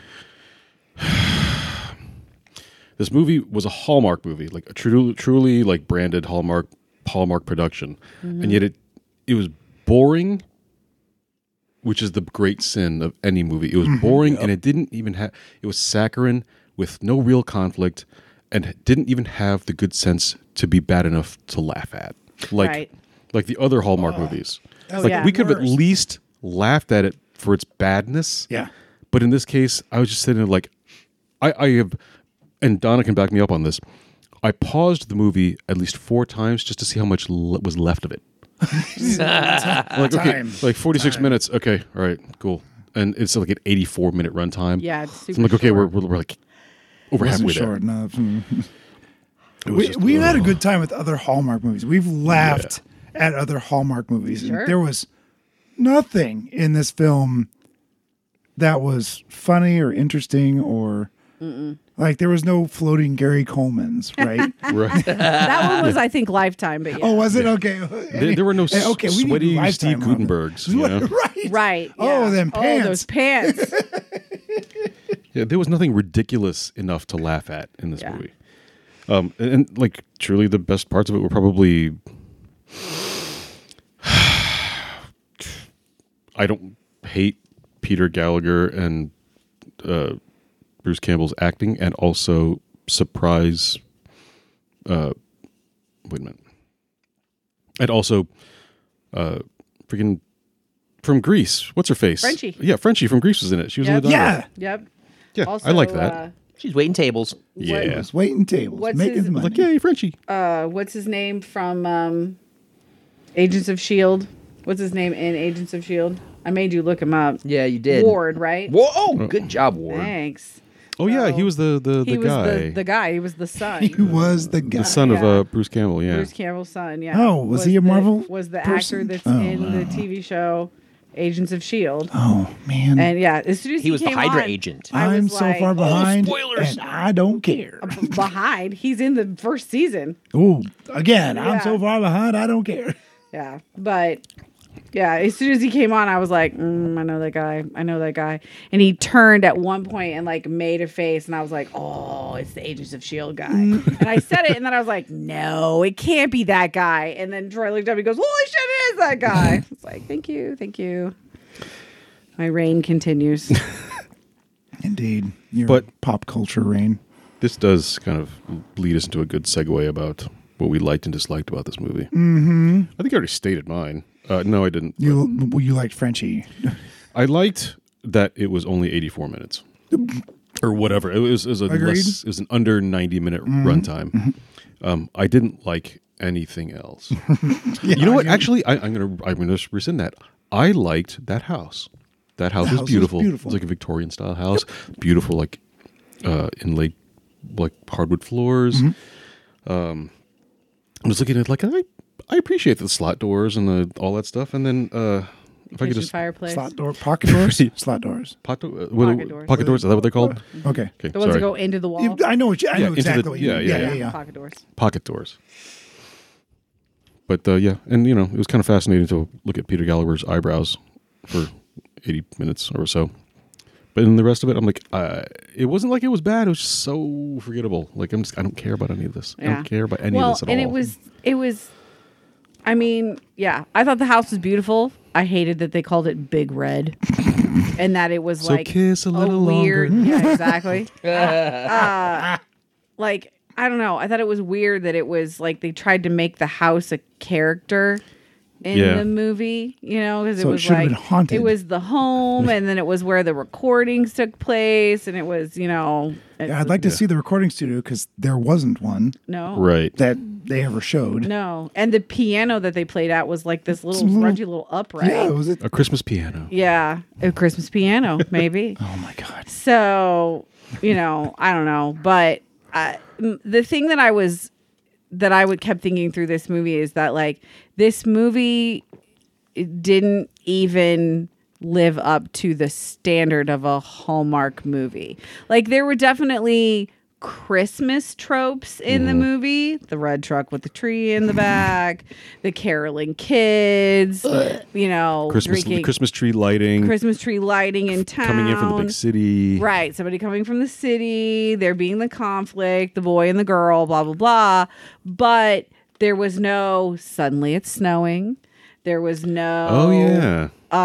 this movie was a Hallmark movie, like a truly, truly like branded Hallmark Hallmark production, Mm-hmm. and yet it it was boring, which is the great sin of any movie. It was boring, and it didn't even have. It was saccharine with no real conflict, and didn't even have the good sense to be bad enough to laugh at, like Right. like the other Hallmark movies. was Like yeah. we could have at worse. least laughed at it for its badness. Yeah. But in this case, I was just sitting there like, I, I have, and Donna can back me up on this. I paused the movie at least four times just to see how much le- was left of it. Like okay, Time. like forty-six minutes. Okay, all right, cool. And it's like an eighty-four minute runtime. Yeah, it's So super I'm like, okay, we're, short. we're we're like over Wasn't halfway there. short enough. Mm. It was We, just, we've had a ugh. good time with other Hallmark movies. We've laughed at other Hallmark movies. Sure. And there was nothing in this film that was funny or interesting or like there was no floating Gary Colemans, right? right. That one was, I think, Lifetime. But yeah. Oh, was it? Okay. There, there were no Hey, okay, we need sweaty Lifetime Steve on it. Gutenbergs. You know? Right. Right. Oh, yeah. them Oh, pants. those pants. Yeah, there was nothing ridiculous enough to laugh at in this Yeah. movie. Um, and, and like truly, the best parts of it were probably. I don't hate Peter Gallagher and uh, Bruce Campbell's acting, and also surprise. Uh, wait a minute. And also, uh, freaking from Greece. What's her face? Frenchie. Yeah, Frenchie from Greece was in it. She was in Yep. the daughter. Yeah. Yep. Yeah, Also, I like that. Uh, She's waiting tables. yeah. Just waiting tables. What's making his- the money. Like, yay, Frenchie. uh, what's his name from um, Agents of Shield? What's his name in Agents of Shield? I made you look him up. Yeah, you did. Ward, right? Whoa, oh, good job, Ward. Thanks. Oh yeah, he was the the, He the was guy, the, the guy. He was the son. He was the guy. the son of Yeah. uh, Bruce Campbell. Yeah, Bruce Campbell's son. Yeah. Oh, was he a the- Marvel Was the person? actor that's Oh, in the T V show Agents of Shield? Oh man. And yeah, as soon as he, He was the came Hydra on, agent. I I'm was so like, far behind, spoilers. and I don't care. b- behind. He's in the first season. Oh, again, I'm Yeah. so far behind, I don't care. Yeah, but yeah, as soon as he came on, I was like, mm, I know that guy. I know that guy. And he turned at one point and like made a face, and I was like, oh, it's the Agents of Shield guy. And I said it, and then I was like, no, it can't be that guy. And then Troy looked up, and he goes, holy shit, it is that guy. It's like, thank you, thank you. My reign continues. Indeed, your But- pop culture reign. this does kind of lead us into a good segue about what we liked and disliked about this movie. Mm-hmm. I think I already stated mine. Uh, no, I didn't. You you liked Frenchie. I liked that it was only eighty-four minutes or whatever. It was, it was a Agreed. less, it was an under ninety minute runtime. Um, I didn't like anything else. Yeah, You know what? I- Actually, I, I'm gonna I'm gonna rescind that. I liked that house. That house The was house was beautiful. beautiful. It was like a Victorian style house. Beautiful, like uh, inlaid like hardwood floors. Mm-hmm. Um, I was looking at it like I I appreciate the slot doors and the all that stuff. And then uh, if I could Kitchen just fireplace. Slot door, pocket doors, slot doors. pot, uh, what- Pocket doors. pocket doors. Is that what they're called? Okay, Okay, The ones sorry. that go into the wall. You- I know what you, I Yeah, know into exactly the- what you yeah, mean. yeah, Yeah, yeah. yeah. Pocket doors. Pocket doors. But uh, yeah, and you know, it was kind of fascinating to look at Peter Gallagher's eyebrows for eighty minutes or so. But in the rest of it, I'm like, uh, it wasn't like it was bad. It was just so forgettable. Like I'm just, I don't care about any of this. I Yeah. don't care about any well, of this at and all. it was, it was. I mean, yeah, I thought the house was beautiful. I hated that they called it Big Red, and that it was So like kiss a little weird. longer. Yeah, exactly. uh, like I don't know. I thought it was weird that it was like they tried to make the house a character in Yeah. the movie. You know, because So it it was should have like been haunted. it was the home, and then it was where the recordings took place, and it was you know. Yeah, I'd like to see the recording studio because there wasn't one no right. that they ever showed. No, and the piano that they played at was like this little Some little- grungy little upright. Yeah, was it? A Christmas piano. Yeah, a Christmas piano, maybe. Oh my god. So, you know, I don't know, but uh, the thing that I was that I would kept thinking through this movie is that like this movie didn't even live up to the standard of a Hallmark movie. Like there were definitely Christmas tropes in mm. the movie. The red truck with the tree in the back, the caroling kids, you know, Christmas drinking, Christmas tree lighting. Christmas tree lighting in town. Coming in from the big city. Right. Somebody coming from the city, there being the conflict, the boy and the girl, blah, blah, blah. But there was no suddenly it's snowing. There was no Oh yeah.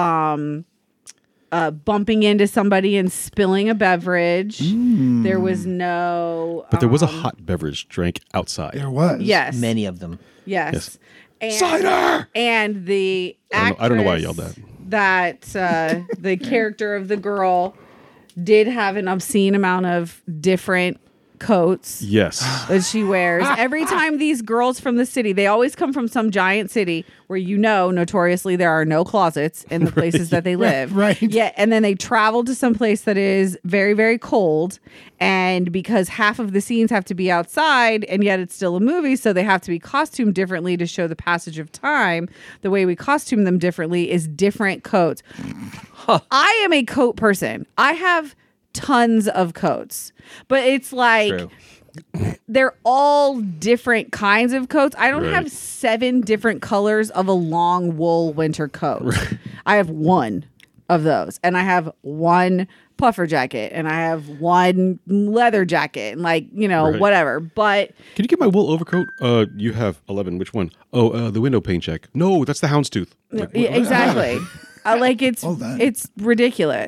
Um Uh, bumping into somebody and spilling a beverage. Mm. There was no... But there was um, a hot beverage drank outside. There was. Yes. Many of them. Yes. yes. And, Cider! And the I don't, know, I don't know why I yelled that. that. That uh, the character of the girl did have an obscene amount of different coats. Yes. That she wears. Every time these girls from the city, they always come from some giant city where you know notoriously there are no closets in the places that they live. Right. Yeah. And then they travel to some place that is very, very cold. And because half of the scenes have to be outside and yet it's still a movie, so they have to be costumed differently to show the passage of time. The way we costume them differently is different coats. Huh. I am a coat person. I have tons of coats, but it's like True. They're all different kinds of coats. I don't right. have seven different colors of a long wool winter coat. Right. I have one of those, and I have one puffer jacket, and I have one leather jacket, and like you know right. whatever. But can you get my wool overcoat? Uh, you have eleven. Which one? Oh, uh, the window pane check. No, that's the houndstooth. Like, yeah, exactly. uh, like it's it's ridiculous.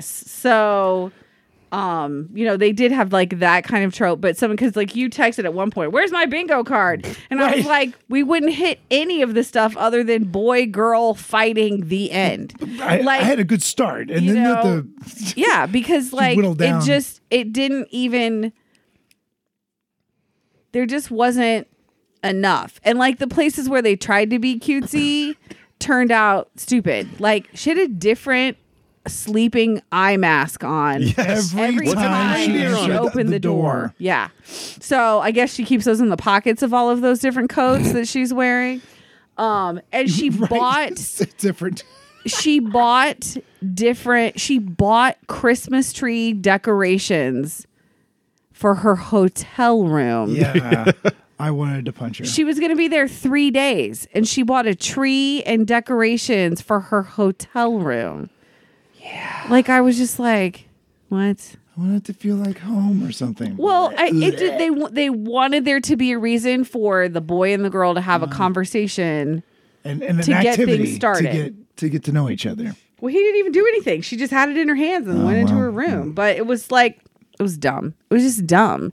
So. Um, you know, they did have like that kind of trope, but someone, cause like you texted at one point, where's my bingo card? And right. I was like, we wouldn't hit any of the stuff other than boy, girl fighting the end. I, like, I had a good start. And then know, the, yeah, because like it just, it didn't even, there just wasn't enough. And like the places where they tried to be cutesy turned out stupid. Like she had a different sleeping eye mask on yes. every, every time she, she opened the, the door. door. Yeah. So I guess she keeps those in the pockets of all of those different coats that she's wearing. Um, and she right. bought it's different. She bought different. She bought Christmas tree decorations for her hotel room. Yeah. I wanted to punch her. She was going to be there three days, and she bought a tree and decorations for her hotel room. Yeah. Like I was just like, what? I wanted to feel like home or something. Well, I, it did, they they wanted there to be a reason for the boy and the girl to have uh, a conversation and, and to an get things started. To get, to get to know each other. Well, he didn't even do anything. She just had it in her hands and oh, went into well, her room. Yeah. But it was like, it was dumb. It was just dumb.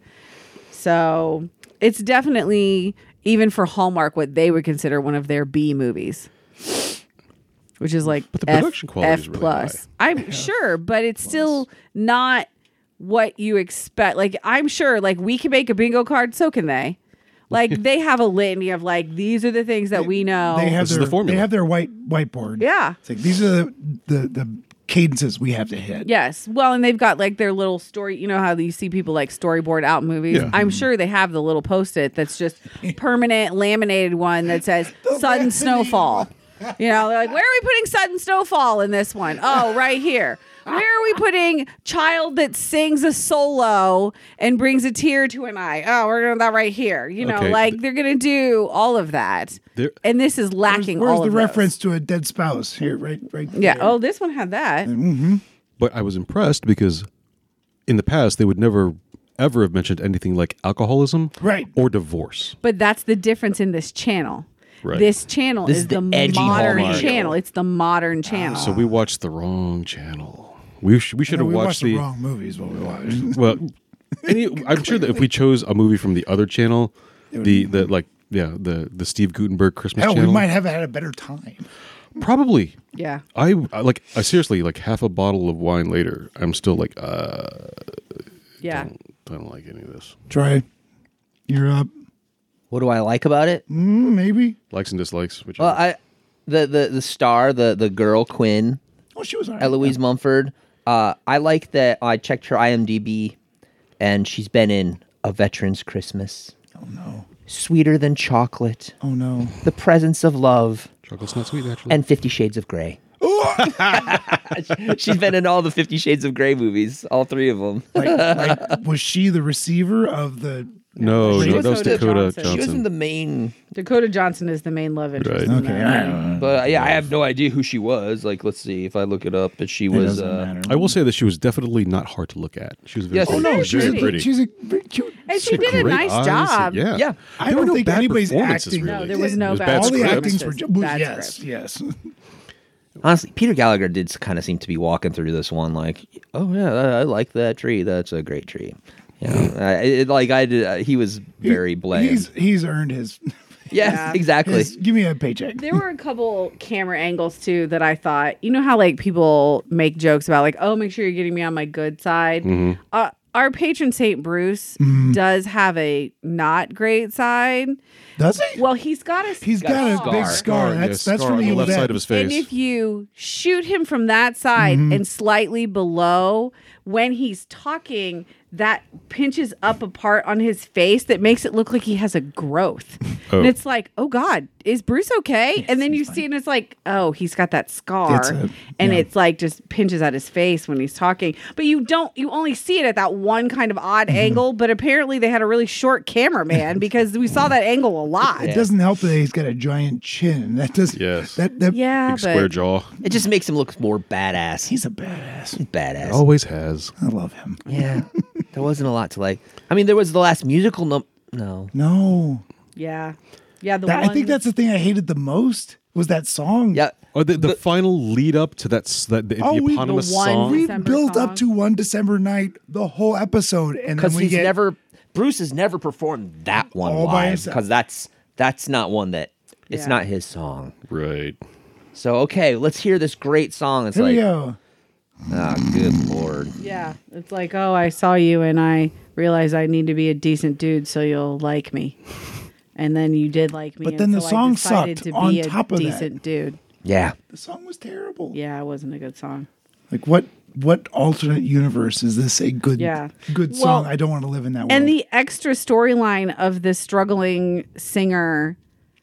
So it's definitely, even for Hallmark, what they would consider one of their B movies. Which is like but the F, production quality F is really plus. high. I'm sure, but it's still not what you expect. Like I'm sure, like we can make a bingo card, so can they. Like they have a litany of like these are the things that they, we know. They have this their, is the formula. They have their white whiteboard. Yeah, it's like these are the, the the cadences we have to hit. Yes, well, and they've got like their little story. You know how you see people like storyboard out movies. Yeah. I'm sure they have the little post-it that's just permanent laminated one that says "sudden snowfall." You know, they're like, where are we putting sudden snowfall in this one? Oh, right here. Where are we putting child that sings a solo and brings a tear to an eye? Oh, we're doing that right here. You know, okay. like they're going to do all of that. There, and this is lacking where's, where's all of the those. reference to a dead spouse? Here, right, right. Yeah. There. Oh, this one had that. Mm-hmm. But I was impressed because in the past, they would never ever have mentioned anything like alcoholism right. or divorce. But that's the difference in this channel. Right. This channel this is, is the, the edgy modern Hallmark. channel. It's the modern channel. So we watched the wrong channel. We sh- we should have we watched, watched the, the wrong movies. What we watched. Well, any, I'm sure that if we chose a movie from the other channel, the the like yeah the the Steve Guttenberg Christmas Hell, channel, we might have had a better time. Probably. Yeah. I, I like I seriously like half a bottle of wine later, I'm still like uh yeah. Don't, don't like any of this. Try. You're up. What do I like about it? Mm, maybe likes and dislikes. Which well, I the, the the star, the the girl Quinn. Oh, she was all right. Eloise yeah. Mumford. Uh, I like that. I checked her I M D B, and she's been in A Veteran's Christmas. Oh no. Sweeter Than Chocolate. Oh no. The Presence of Love. Chocolate's not sweet, actually. And Fifty Shades of Grey. She's been in all the Fifty Shades of Grey movies, all three of them. Like, like, was she the receiver of the? No, She no, was that was Dakota Dakota Johnson. Johnson. She wasn't the main, Dakota Johnson is the main love interest. Right. in Okay, that. I don't know. but uh, yeah, I have no idea who she was. Like, let's see if I look it up. But she It was. doesn't Uh, matter. I will say that she was definitely not hard to look at. She was very Yes. pretty. Oh, no, Very she's a- pretty. She's a very cute. And she did a Great nice eyes. job. Yeah. yeah, I There were don't no think bad anybody's performances, acting. really. No, there was no It was bad bad All the script. actings were Just ju- was- bad yes, script. yes. honestly, Peter Gallagher did kind of seem to be walking through this one like, oh yeah, I, I like that tree. That's a great tree. You know, I, it, like I did. Uh, he was very bland. He's he's earned his. yes, Yeah. exactly. his give me a paycheck. There were a couple camera angles too that I thought, you know how like people make jokes about like, oh, make sure you're getting me on my good side. Mm-hmm. Uh, our patron Saint Bruce does have a not great side. Does he? Well, he's got a He's got, a scar. big scar. Scar, yeah, That's that's scar from on the Evil left Dead. side of his face. And if you shoot him from that side Mm-hmm. and slightly below, when he's talking, that pinches up a part on his face that makes it look like he has a growth. Oh. And it's like, oh God, is Bruce okay? and then you see, and it's like, oh, he's got that scar. It's a- and yeah. it's like just pinches at his face when he's talking. But you don't, you only see it at that one kind of odd Mm-hmm. angle. But apparently they had a really short cameraman because we saw that angle a lot. It doesn't help that he's got a giant chin. That does. Yes. That that. Yeah, Big square but jaw. It just makes him look more badass. He's a badass. badass. Always has. I love him. Yeah, there wasn't a lot to like. I mean, there was the last musical. No, no. No, yeah. Yeah. The that, one, I think that's the thing I hated the most was that song. Yeah, Oh, the, the But- final lead up to that, s- that the, Oh, the we- eponymous the one song. We December built song. up to one December night, the whole episode, and then because we he's get never. Bruce has never performed that one All by live himself. because that's that's not one that it's Yeah. not his song. Right. So okay, let's hear this great song. It's Here we like, go. oh, good lord. Yeah, it's like, oh, I saw you and I realized I need to be a decent dude so you'll like me. And then you did like me. But and then the so I song decided sucked to on be a top of that. decent dude. Yeah, The song was terrible. Yeah, it wasn't a good song. Like what? What alternate universe is this a good? Yeah. Good Well, song. I don't want to live in that world. And the extra storyline of this struggling singer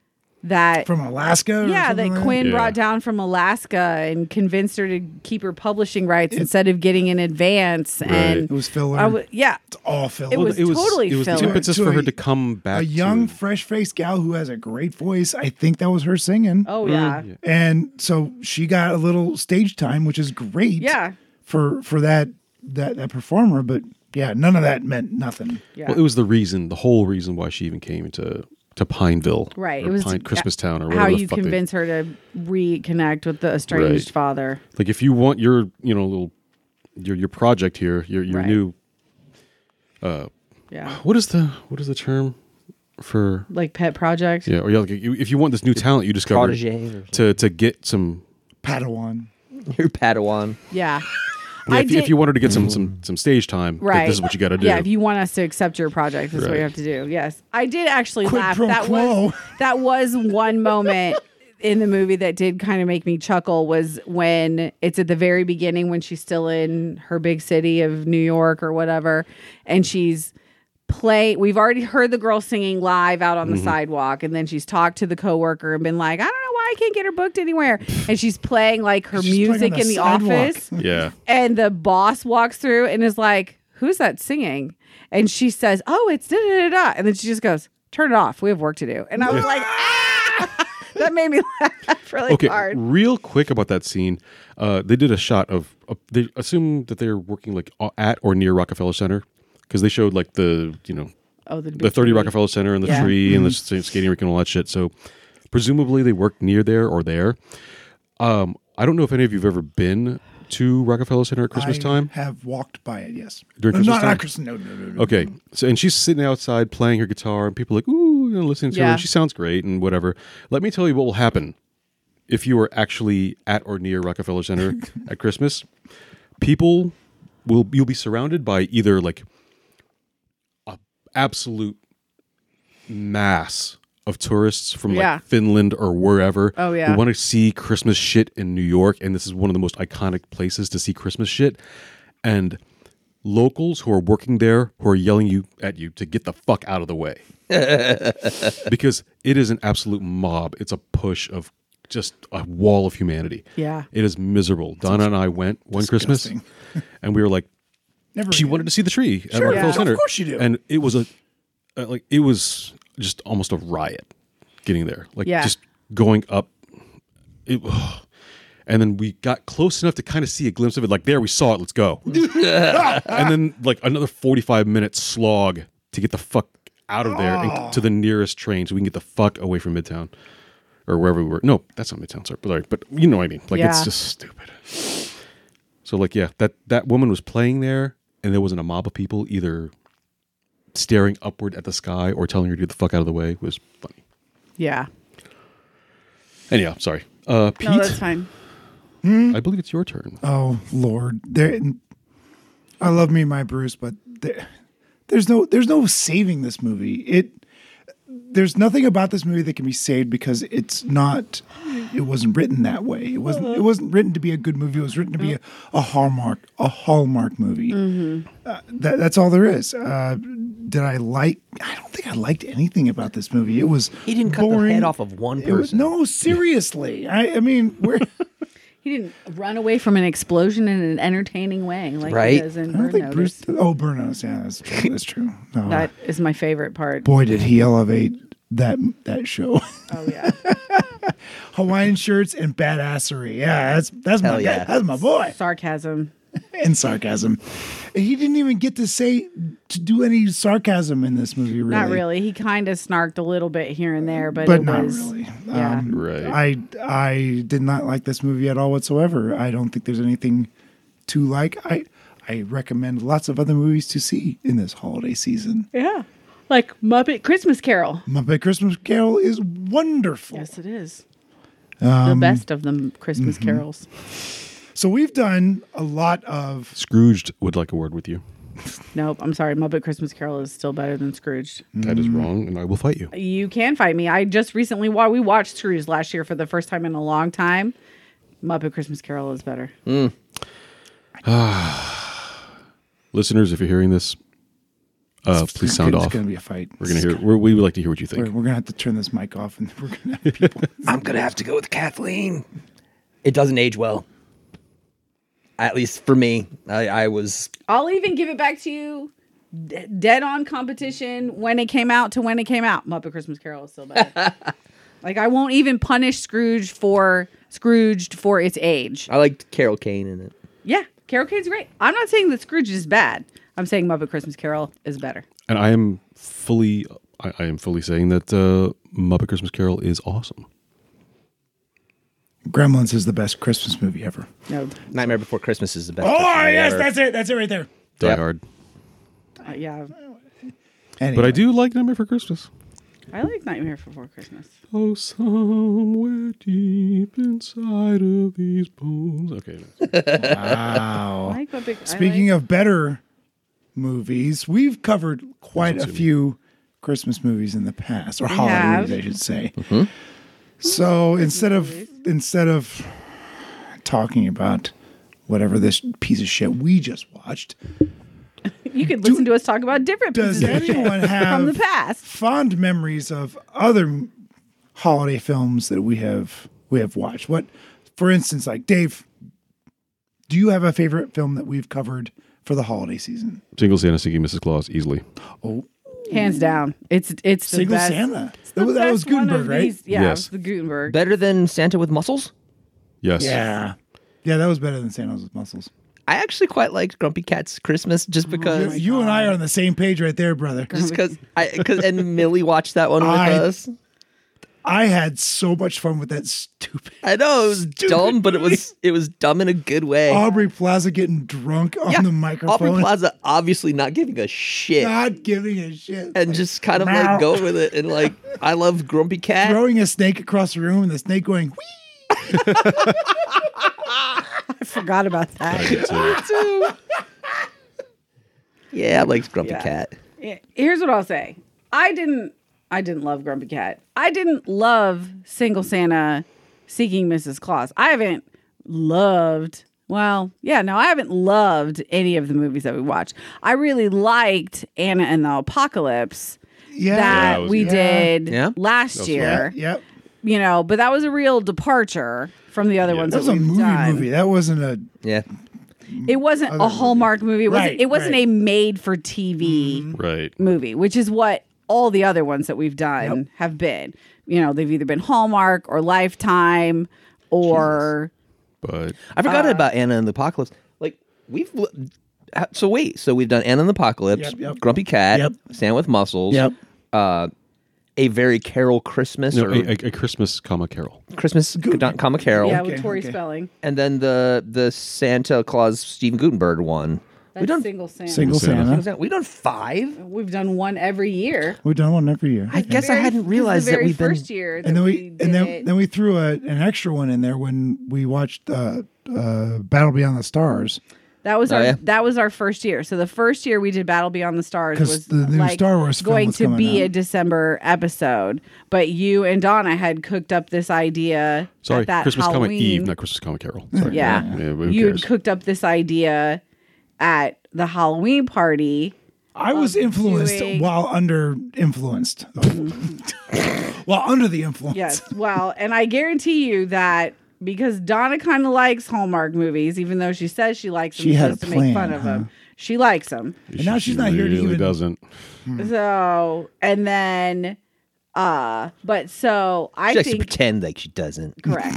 that from Alaska. Or yeah, something that like Quinn Yeah. brought down from Alaska and convinced her to keep her publishing rights instead of getting in advance. And It was filler. I w- yeah, It's all filler. it was it was totally it was the filler. impetus To for a- her to come back. a young, to, fresh-faced gal who has a great voice. I think that was her singing. Oh yeah. And so she got a little stage time, which is great. Yeah. For for that that that performer, but yeah, none of that meant nothing. Yeah. Well, it was the reason, the whole reason why she even came to to Pineville, Right. or It was Pine, Christmas Town, or how whatever the you fuck they- convince her to reconnect with the estranged Right. father. Like if you want your, you know, little your your project here, your your Right. new. Yeah. What is the what is the term for? Like pet project. Yeah, or yeah, like you, if you want this new talent you discovered protege or to to get some. Padawan. your Padawan. Yeah. Yeah, I if, you- if did- you wanted to get some some some stage time, like, Right. this is what you got to do. Yeah, if you want us to accept your project, that's what Right. you have to do. Yes. I did actually Quid laugh. pro That quo. was that was one moment in the movie that did kind of make me chuckle was when it's at the very beginning when she's still in her big city of New York or whatever, and she's play we've already heard the girl singing live out on the sidewalk, and then she's talked to the coworker and been like, I don't know why I can't get her booked anywhere, and she's playing like her She's playing on music the in the sidewalk. office. yeah. And the boss walks through and is like, who's that singing? And she says, oh, it's da da da da. And then she just goes, turn it off. We have work to do. And I was like, ah! That made me laugh really Okay, hard. real quick about that scene. Uh, they did a shot of. Uh, they assume that they're working like uh, at or near Rockefeller Center because they showed like the you know Oh, the, the thirty Rockefeller Center and the Yeah. tree and the s- skating rink and all that shit. So presumably they worked near there or there. Um, I don't know if any of you've ever been to Rockefeller Center at Christmas I time. have walked by it. Yes. During No, Christmas not, time? not Christmas. No, no, no, no. Okay, so and she's sitting outside playing her guitar, and people are like, ooh, you know, listening to her. Yeah. And she sounds great and whatever. Let me tell you what will happen if you are actually at or near Rockefeller Center at Christmas. People will you'll be surrounded by either like a absolute mass of tourists from like Yeah. Finland or wherever Oh, yeah. who want to see Christmas shit in New York, and this is one of the most iconic places to see Christmas shit. And locals who are working there who are yelling you at you to get the fuck out of the way. Because it is an absolute mob. It's a push of just a wall of humanity. Yeah. It is miserable. Donna and I went one disgusting. Christmas and we were like, Never she again. wanted to see the tree at Sure, Rockefeller yeah. Center. Of course you do. And it was a, uh, like, it was just almost a riot getting there. Like, Yeah. just going up. It, and then we got close enough to kind of see a glimpse of it. Like, there, we saw it. Let's go. And then, like, another forty-five minute slog to get the fuck out of there and to the nearest train so we can get the fuck away from Midtown or wherever we were. No, that's not Midtown, sorry. But, like, but you know what I mean. Like, Yeah. it's just stupid. So, like, yeah, that, that woman was playing there and there wasn't a mob of people either staring upward at the sky or telling her to get the fuck out of the way. It was funny. Yeah. Anyhow, sorry. Uh, Pete, No, that's fine. I believe it's your turn. Oh Lord, there. I love me my Bruce, but there, there's no there's no saving this movie. It there's nothing about this movie that can be saved because it's not. It wasn't written that way. It wasn't. It wasn't written to be a good movie. It was written to be a, a hallmark a hallmark movie. Uh, that, that's all there is. Uh, did I like? I don't think I liked anything about this movie. It was. He didn't cut the boring. head off of one It was, person. no, seriously. I, I mean, we're. He didn't run away from an explosion in an entertaining way like Right? he does in I don't Burn think Notice. Bruce. Oh, Burn Notice. Yeah, that's true. That's true. No, That is my favorite part. boy, did he elevate that that show. Oh yeah. Hawaiian shirts and badassery. Yeah, that's that's my Hell yeah. guy. That's my boy. Sarcasm. And sarcasm. He didn't even get to say to do any sarcasm in this movie. Really, Not really. He kind of snarked a little bit here and there, but, but it not was really. yeah. Um, Right. I I did not like this movie at all whatsoever. I don't think there's anything to like. I I recommend lots of other movies to see in this holiday season. Yeah. Like Muppet Christmas Carol. Muppet Christmas Carol is wonderful. Yes, it is. Um, the best of the Christmas mm-hmm. carols. So we've done a lot of Scrooged would like a word with you. Nope, I'm sorry. Muppet Christmas Carol is still better than Scrooged. That is wrong, and I will fight you. You can fight me. I just recently wa- we watched Scrooge last year for the first time in a long time. Muppet Christmas Carol is better. Listeners, if you're hearing this, uh, please sound it's off. going to be a fight. We're gonna hear. We're, we would like to hear what you think. We're, we're gonna have to turn this mic off, and we're gonna have people. I'm gonna have to go with Kathleen. It doesn't age well. At least for me, I, I was. I'll even give it back to you. D- dead on competition when it came out to when it came out. Muppet Christmas Carol is still better. Like I won't even punish Scrooge for Scrooged for its age. I liked Carol Kane in it. Yeah, Carol Kane's great. I'm not saying that Scrooge is bad. I'm saying Muppet Christmas Carol is better. And I am fully, I, I am fully saying that uh, Muppet Christmas Carol is awesome. Gremlins is the best Christmas movie ever. No, Nightmare Before Christmas is the best. Oh Christmas movie yes, ever. that's it. That's it right there. Die Yep. Hard. uh, yeah, Anyway. But I do like Nightmare for Christmas. I like Nightmare Before Christmas. Oh, somewhere deep inside of these bones. Okay. Wow. I like Muppet. Speaking I like, of better movies, we've covered quite a few Christmas movies in the past, or holiday have. movies, I should say. So instead of instead of talking about whatever this piece of shit we just watched, you could listen to us talk about different does pieces of shit anyone have from the past. fond memories of other holiday films that we have we have watched? What, for instance, like Dave, do you have a favorite film that we've covered for the holiday season? Single Santa Seeking Missus Claus, easily. Oh, Hands down, it's it's the Single best. Santa. It's the That was- that was best one of Gutenberg, right? these- Yeah, Yes. it was the Gutenberg. Better than Santa with muscles? Yes. yeah, yeah, that was better than Santa's with Muscles. I actually quite liked Grumpy Cat's Christmas just You, because. you and I are on the same page right there, brother. Just because I cause, and Millie watched that one with I- us. I had so much fun with that stupid I know it was dumb, but it was it was dumb in a good way. Aubrey Plaza getting drunk on Yeah, the microphone, Aubrey Plaza obviously not giving a shit not giving a shit, and just kind of Meow. like go with it and like I love Grumpy Cat. throwing a snake across the room and the snake going, whee! I forgot about that. Yeah, I liked Grumpy Yeah. Cat. Yeah, here's what I'll say. I didn't I didn't love Grumpy Cat. I didn't love Single Santa Seeking Missus Claus. I haven't loved Well, yeah, no, I haven't loved any of the movies that we watched. I really liked Anna and the Apocalypse Yeah. that Yeah, it was we good. did Yeah. last That's year. Yep. You know, but that was a real departure from the other Yeah. ones That was that a we've movie done. movie. That wasn't a. Yeah. It wasn't Other a Hallmark movie. It wasn't, Right, it wasn't right. a made-for-T V Right. movie, which is what all the other ones that we've done Yep. have been. You know, they've either been Hallmark or Lifetime or But I forgot Uh, about Anna and the Apocalypse. Like we've l- uh, so wait, so we've done Anna and the Apocalypse, Yep, yep. Grumpy Cat, Yep. Stand with Muscles, Yep. uh, A Very Carol Christmas no, or a, a, a Christmas comma carol. Christmas Good. Comma Carol, yeah, Okay, with Tori okay. Spelling. and then the the Santa Claus Stephen Gutenberg one. That's We've done single Santa. Single Santa. Santa. we've done five. We've done one every year. We've done one every year. I guess I Very- hadn't this is realized the that very we've been. first year that and then we, did and then it. then we threw a, an extra one in there when we watched uh, uh, Battle Beyond the Stars. That was Oh, our yeah? that was our first year. So the first year we did Battle Beyond the Stars 'Cause was the new like Star Wars film going was to coming be out. a December episode. But you and Donna had cooked up this idea Sorry, at that Christmas comma Halloween. Eve, not Christmas comma carol. Sorry. Yeah. yeah who you cares? had cooked up this idea at the Halloween party. I was Of influenced doing- while under influenced. while under the influence. Yes. Well, and I guarantee you that because Donna kind of likes Hallmark movies, even though she says she likes them She had a just to make fun plan, of huh? them. She likes them. And now she's not here to really even- doesn't. So, and then, uh, but so I She likes to think pretend like she doesn't. correct.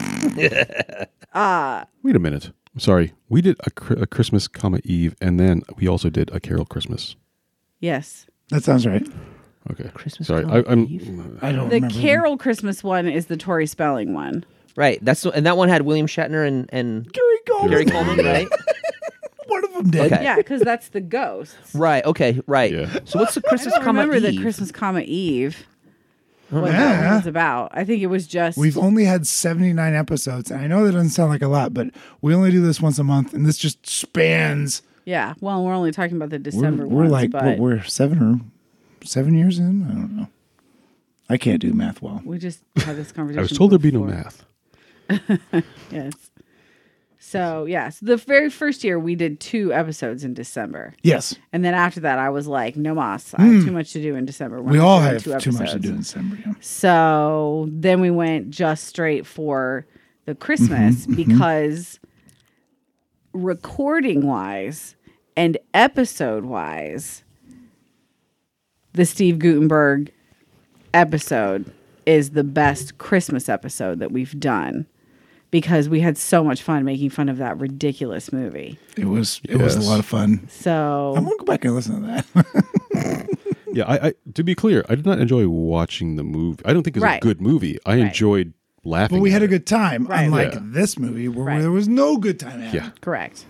Wait a minute. I'm sorry. We did a, cr- a Christmas comma Eve, and then we also did a Carol Christmas. Yes. That sounds right. Okay. Christmas Sorry. comma I, I'm. Eve? I don't The remember. Carol Christmas one is the Tori Spelling one. Right. That's the- and that one had William Shatner and and Gary Coleman. Gary Coleman, right? One of them did. Okay. Yeah, because that's the ghosts. Right. Okay. Right. Yeah. So what's the I Christmas don't comma remember Eve? the Christmas comma Eve. What Yeah. that was about. I think it was just We've only had seventy-nine episodes. And I know that doesn't sound like a lot, but we only do this once a month, and this just spans. yeah. Well, we're only talking about the We're, December we're ones, like, but what, we're seven or seven years in? I don't know. I can't do math well. we just had this conversation. I was told there'd be no before. math. Yes. So yes, the very first year we did two episodes in December, Yes. and then after that I was like, no mas, I have too much to do in December. We're We not all doing have two too much to episodes. do in December. Yeah. So then we went just straight for the Christmas Mm-hmm, because recording wise and episode wise, the Steve Gutenberg episode is the best Christmas episode that we've done because we had so much fun making fun of that ridiculous movie. It was it was a Yes. lot of fun. So I'm gonna go back and listen to that. Yeah. I, I. To be clear, I did not enjoy watching the movie. I don't think it was Right. a good movie. I enjoyed laughing. But we at had a it. good time, Right. unlike Yeah. this movie where, Right. there was no good time. Had. Yeah. correct.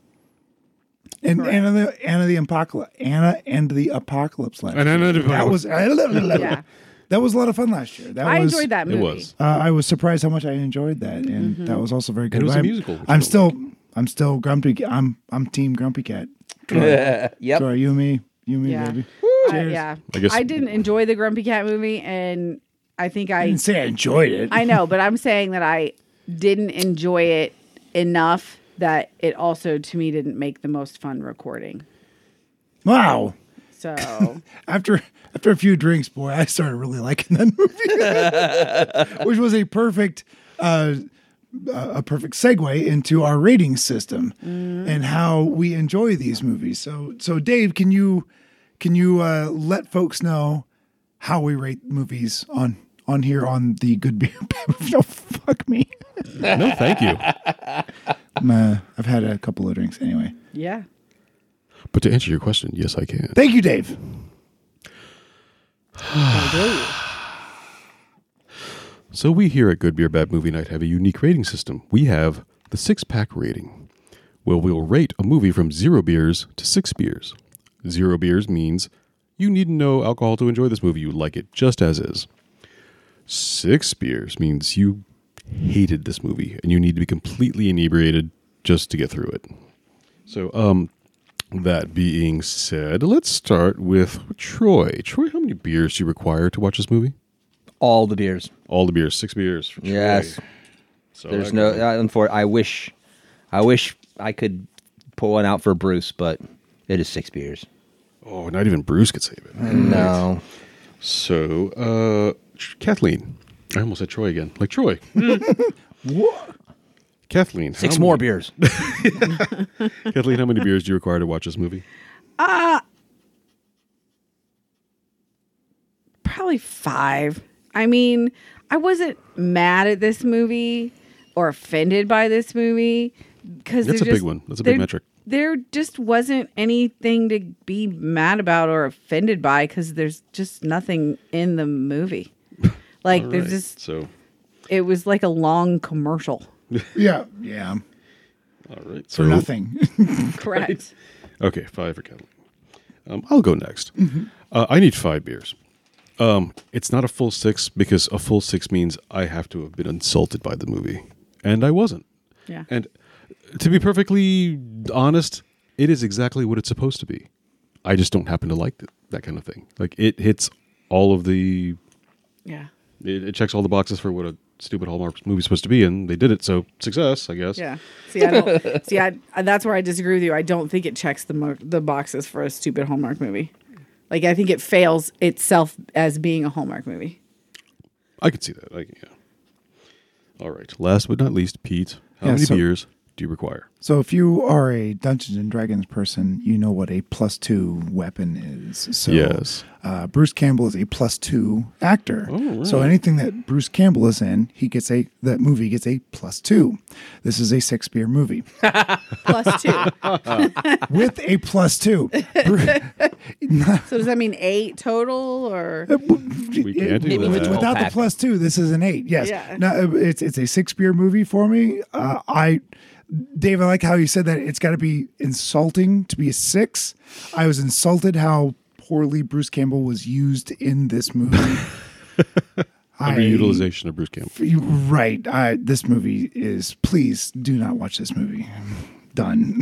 And Correct. Anna the Anna the Apocalypse Anna and the Apocalypse last And Anna year. the That was Yeah. that was a lot of fun last year. That I was, enjoyed that It movie. was. Uh, I was surprised how much I enjoyed that, and Mm-hmm. that was also very good. it was a I'm, musical, which I'm I still I'm still grumpy. I'm I'm Team Grumpy Cat. Troy, Yep. Troy, you and me, you and me, Yeah. baby. I, Cheers. yeah. I guess- I didn't enjoy the Grumpy Cat movie, and I think I I didn't say I enjoyed it. I know, but I'm saying that I didn't enjoy it enough that it also to me didn't make the most fun recording. Wow. So After after a few drinks, boy, I started really liking that movie, which was a perfect uh, a perfect segue into our rating system and how we enjoy these movies. So so Dave, can you can you uh, let folks know how we rate movies on on here on the Good Beer? No, fuck me. No, thank you. I'm, uh, I've had a couple of drinks anyway. yeah. But to answer your question, yes, I can. Thank you, Dave. So we here at Good Beer Bad Movie Night have a unique rating system. We have the six-pack rating, where we'll rate a movie from zero beers to six beers. Zero beers means you need no alcohol to enjoy this movie. You like it just as is. Six beers means you hated this movie and you need to be completely inebriated just to get through it. So, um, that being said, let's start with Troy. Troy, how many beers do you require to watch this movie? All the beers. All the beers, six beers. For Troy. Yes. So There's I no. go- Uh, unfor- I wish. I wish I could pull one out for Bruce, but it is six beers. Oh, not even Bruce could save it. No. So, uh, Kathleen. I almost said Troy again. Like Troy. What? Kathleen. Six how more many- beers. Kathleen, how many beers do you require to watch this movie? Uh, probably five. I mean, I wasn't mad at this movie or offended by this movie because That's a just, big one. That's a big there- metric. There just wasn't anything to be mad about or offended by because there's just nothing in the movie. Like All there's right, just So, it was like a long commercial. Yeah, yeah. all right. For So, nothing. Correct. Okay, five for Kathleen. Um, I'll go next. Mm-hmm. Uh, I need five beers. Um, it's not a full six because a full six means I have to have been insulted by the movie, and I wasn't. Yeah. And to be perfectly honest, it is exactly what it's supposed to be. I just don't happen to like th- that kind of thing. Like it hits all of the, Yeah. it, it checks all the boxes for what a stupid Hallmark movie is supposed to be, and they did it. So success, I guess. Yeah. See, I don't. see, I, that's where I disagree with you. I don't think it checks the mo- the boxes for a stupid Hallmark movie. Like I think it fails itself as being a Hallmark movie. I can see that. I, yeah. All right. Last but not least, Pete, how Yeah, many so- beers do you require? So if you are a Dungeons and Dragons person, you know what a plus two weapon is. So Yes. uh, Bruce Campbell is a plus two actor. Oh, right. So anything that Bruce Campbell is in, he gets a that movie gets a plus two. This is a six beer movie Plus two. with a plus two. Bru- So does that mean eight total or? We can't do Maybe that. with Without the pack. plus two, this is an eight. Yes. Yeah. No, it's it's a six beer movie for me. Uh, I, Dave, I like how you said that it's got to be insulting to be a six. I was insulted how poorly Bruce Campbell was used in this movie. I- Underutilization of Bruce Campbell. You- Right. I, this movie is. Please do not watch this movie. Done.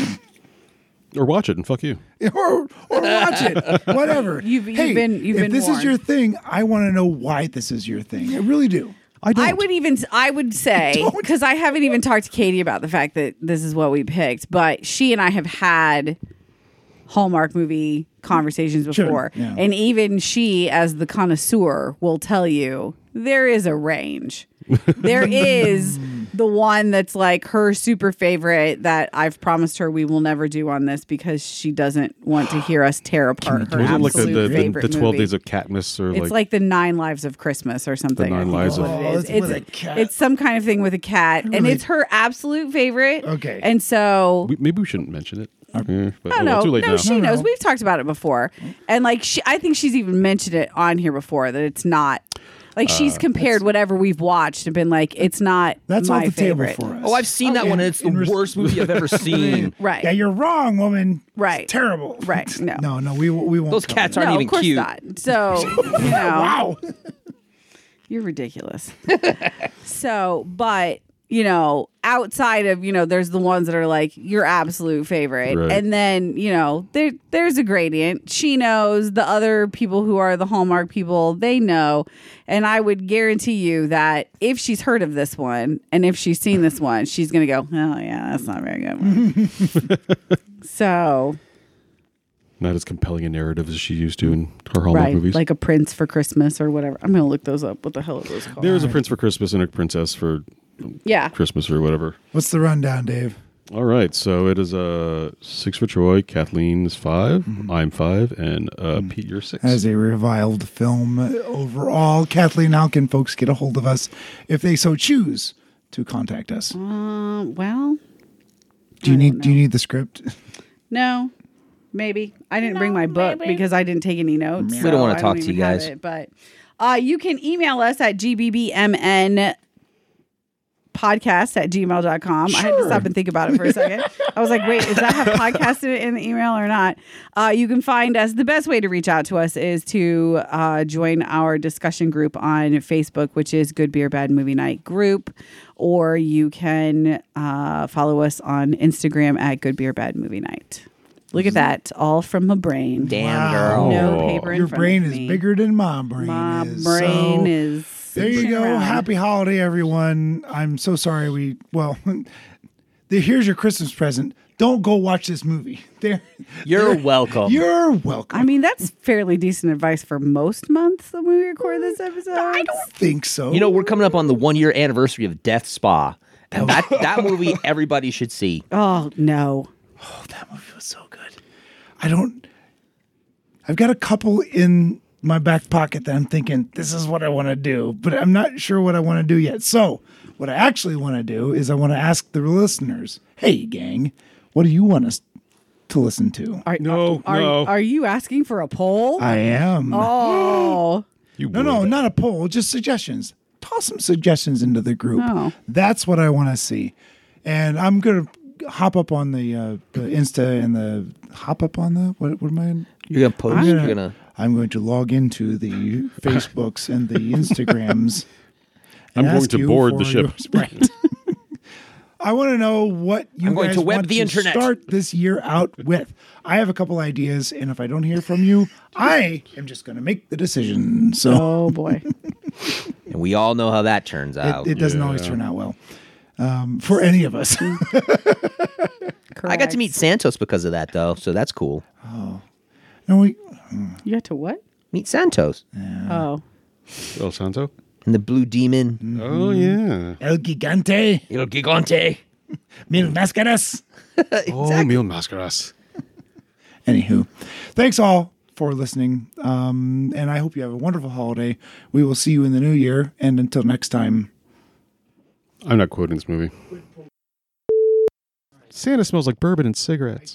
Or watch it and fuck you. or or watch it. Whatever. You've- you've hey, been- you've if been this warned. is your thing, I want to know why this is your thing. I really do. I don't. I would even I would say because I haven't even talked to Katie about the fact that this is what we picked, but she and I have had Hallmark movie conversations Sure, before, yeah. and even she, as the connoisseur, will tell you there is a range. There is the one that's like her super favorite that I've promised her we will never do on this because she doesn't want to hear us tear apart her Was it absolute like the, the, the, favorite the twelve movie. days of Katniss or It's like, like, the Nine Lives of Christmas or something. Nine I think Lives is of- what Oh, it is. it's It's, with a cat. it's some kind of thing with a cat, and Really? it's her absolute favorite. Okay. And so we, maybe we shouldn't mention it. Eh, but, I oh, don't well, know. too late no, now. she No, knows. no. We've talked about it before, and like she, I think she's even mentioned it on here before that it's not. Like Uh, she's compared whatever we've watched and been like, it's not. That's my off the favorite. table for us. Oh, I've seen that Okay. one, and it's the In res- worst movie I've ever seen. Right. Yeah, you're wrong, woman. Right. It's terrible. Right. No. No, no, we we won't. Those cover cats that. aren't no, even of course cute. not. So you know, Wow. you're ridiculous. So, but you know, outside of, you know, there's the ones that are like your absolute favorite. Right. And then, you know, there there's a gradient. She knows, the other people who are the Hallmark people, they know. And I would guarantee you that if she's heard of this one and if she's seen this one, she's going to go, oh, yeah, that's not a very good one. So, Not as compelling a narrative as she used to in her Hallmark right. movies. Like a Prince for Christmas or whatever. I'm going to look those up. What the hell are those called? There is a prince for Christmas and a princess for Yeah. Christmas or whatever. What's the rundown, Dave? All right, so it is uh, six for Troy. Kathleen is 5 Mm-hmm. I'm five, and uh, Pete, you're six. As a reviled film overall, Kathleen, how can folks get a hold of us if they so choose to contact us? Uh, well, Do you I need don't Do you know. need the script? no. Maybe. I didn't bring my book because I didn't take any notes. We don't so wanna I talk to even you have guys. it, but uh, you can email us at g b b m n podcast at gmail dot com. I had to stop and think about it for a second. I was like, wait, does that have podcast in it in the email or not? Uh, you can find us. The best way to reach out to us is to uh, join our discussion group on Facebook, which is Good Beer Bad Movie Night Group. Or you can uh, follow us on Instagram at Good Beer Bad Movie Night. Look at that, all from my brain. Damn, Wow. girl. No paper in Your front brain of is me. bigger than my brain My is. brain So, is. there you pushing go. around. Happy holiday, everyone. I'm so sorry we, well, the, here's your Christmas present. Don't go watch this movie. There, You're welcome. You're welcome. I mean, that's fairly decent advice for most months that we record this episode. I don't think so. You know, we're coming up on the one year anniversary of Death Spa. And that, that movie everybody should see. Oh, no. Oh, that movie was so good. I don't. I've got a couple in my back pocket that I'm thinking, this is what I want to do, but I'm not sure what I want to do yet. So, what I actually want to do is I want to ask the listeners, hey, gang, what do you want us to listen to? Are, No, are, no. Are you asking for a poll? I am. Oh. You No, no, not a poll, just suggestions. Toss some suggestions into the group. Oh. That's what I want to see. And I'm going to hop up on the, uh, the Insta and the hop up on the, what, what am I? You're going to post. I'm You're gonna, going to. I'm going to log into the Facebooks and the Instagrams. and I'm going ask to you board the for ship. yours. Right. I want to know what you I'm going guys to web want the to internet. start this year out with. I have a couple ideas, and if I don't hear from you, I am just going to make the decision. So Oh, boy. And we all know how that turns out. it, it doesn't always turn out well um, for any of us. I got to meet Santos because of that, though, so that's cool. no, we, You got to what? Meet Santos Oh. El Santo? and the Blue Demon. Oh, yeah. El Gigante, El Gigante. Mil Máscaras. Oh, Mil Mascaras. Anywho, thanks all for listening. Um, and I hope you have a wonderful holiday. We will see you in the new year. And until next time. I'm not quoting this movie. Santa smells like bourbon and cigarettes.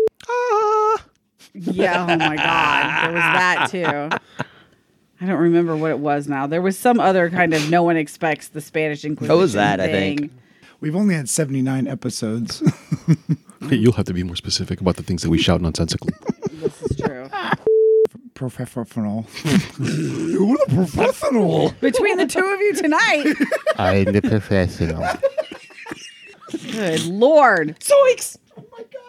Yeah, oh my God. There was that too. I don't remember what it was now. There was some other kind of no one expects the Spanish Inquisition. What was that, I thing. think? We've only had seventy-nine episodes. You'll have to be more specific about the things that we shout nonsensically. This is true. Professional. You're a professional. Between the two of you tonight. I'm the professional. Good Lord. Zoinks!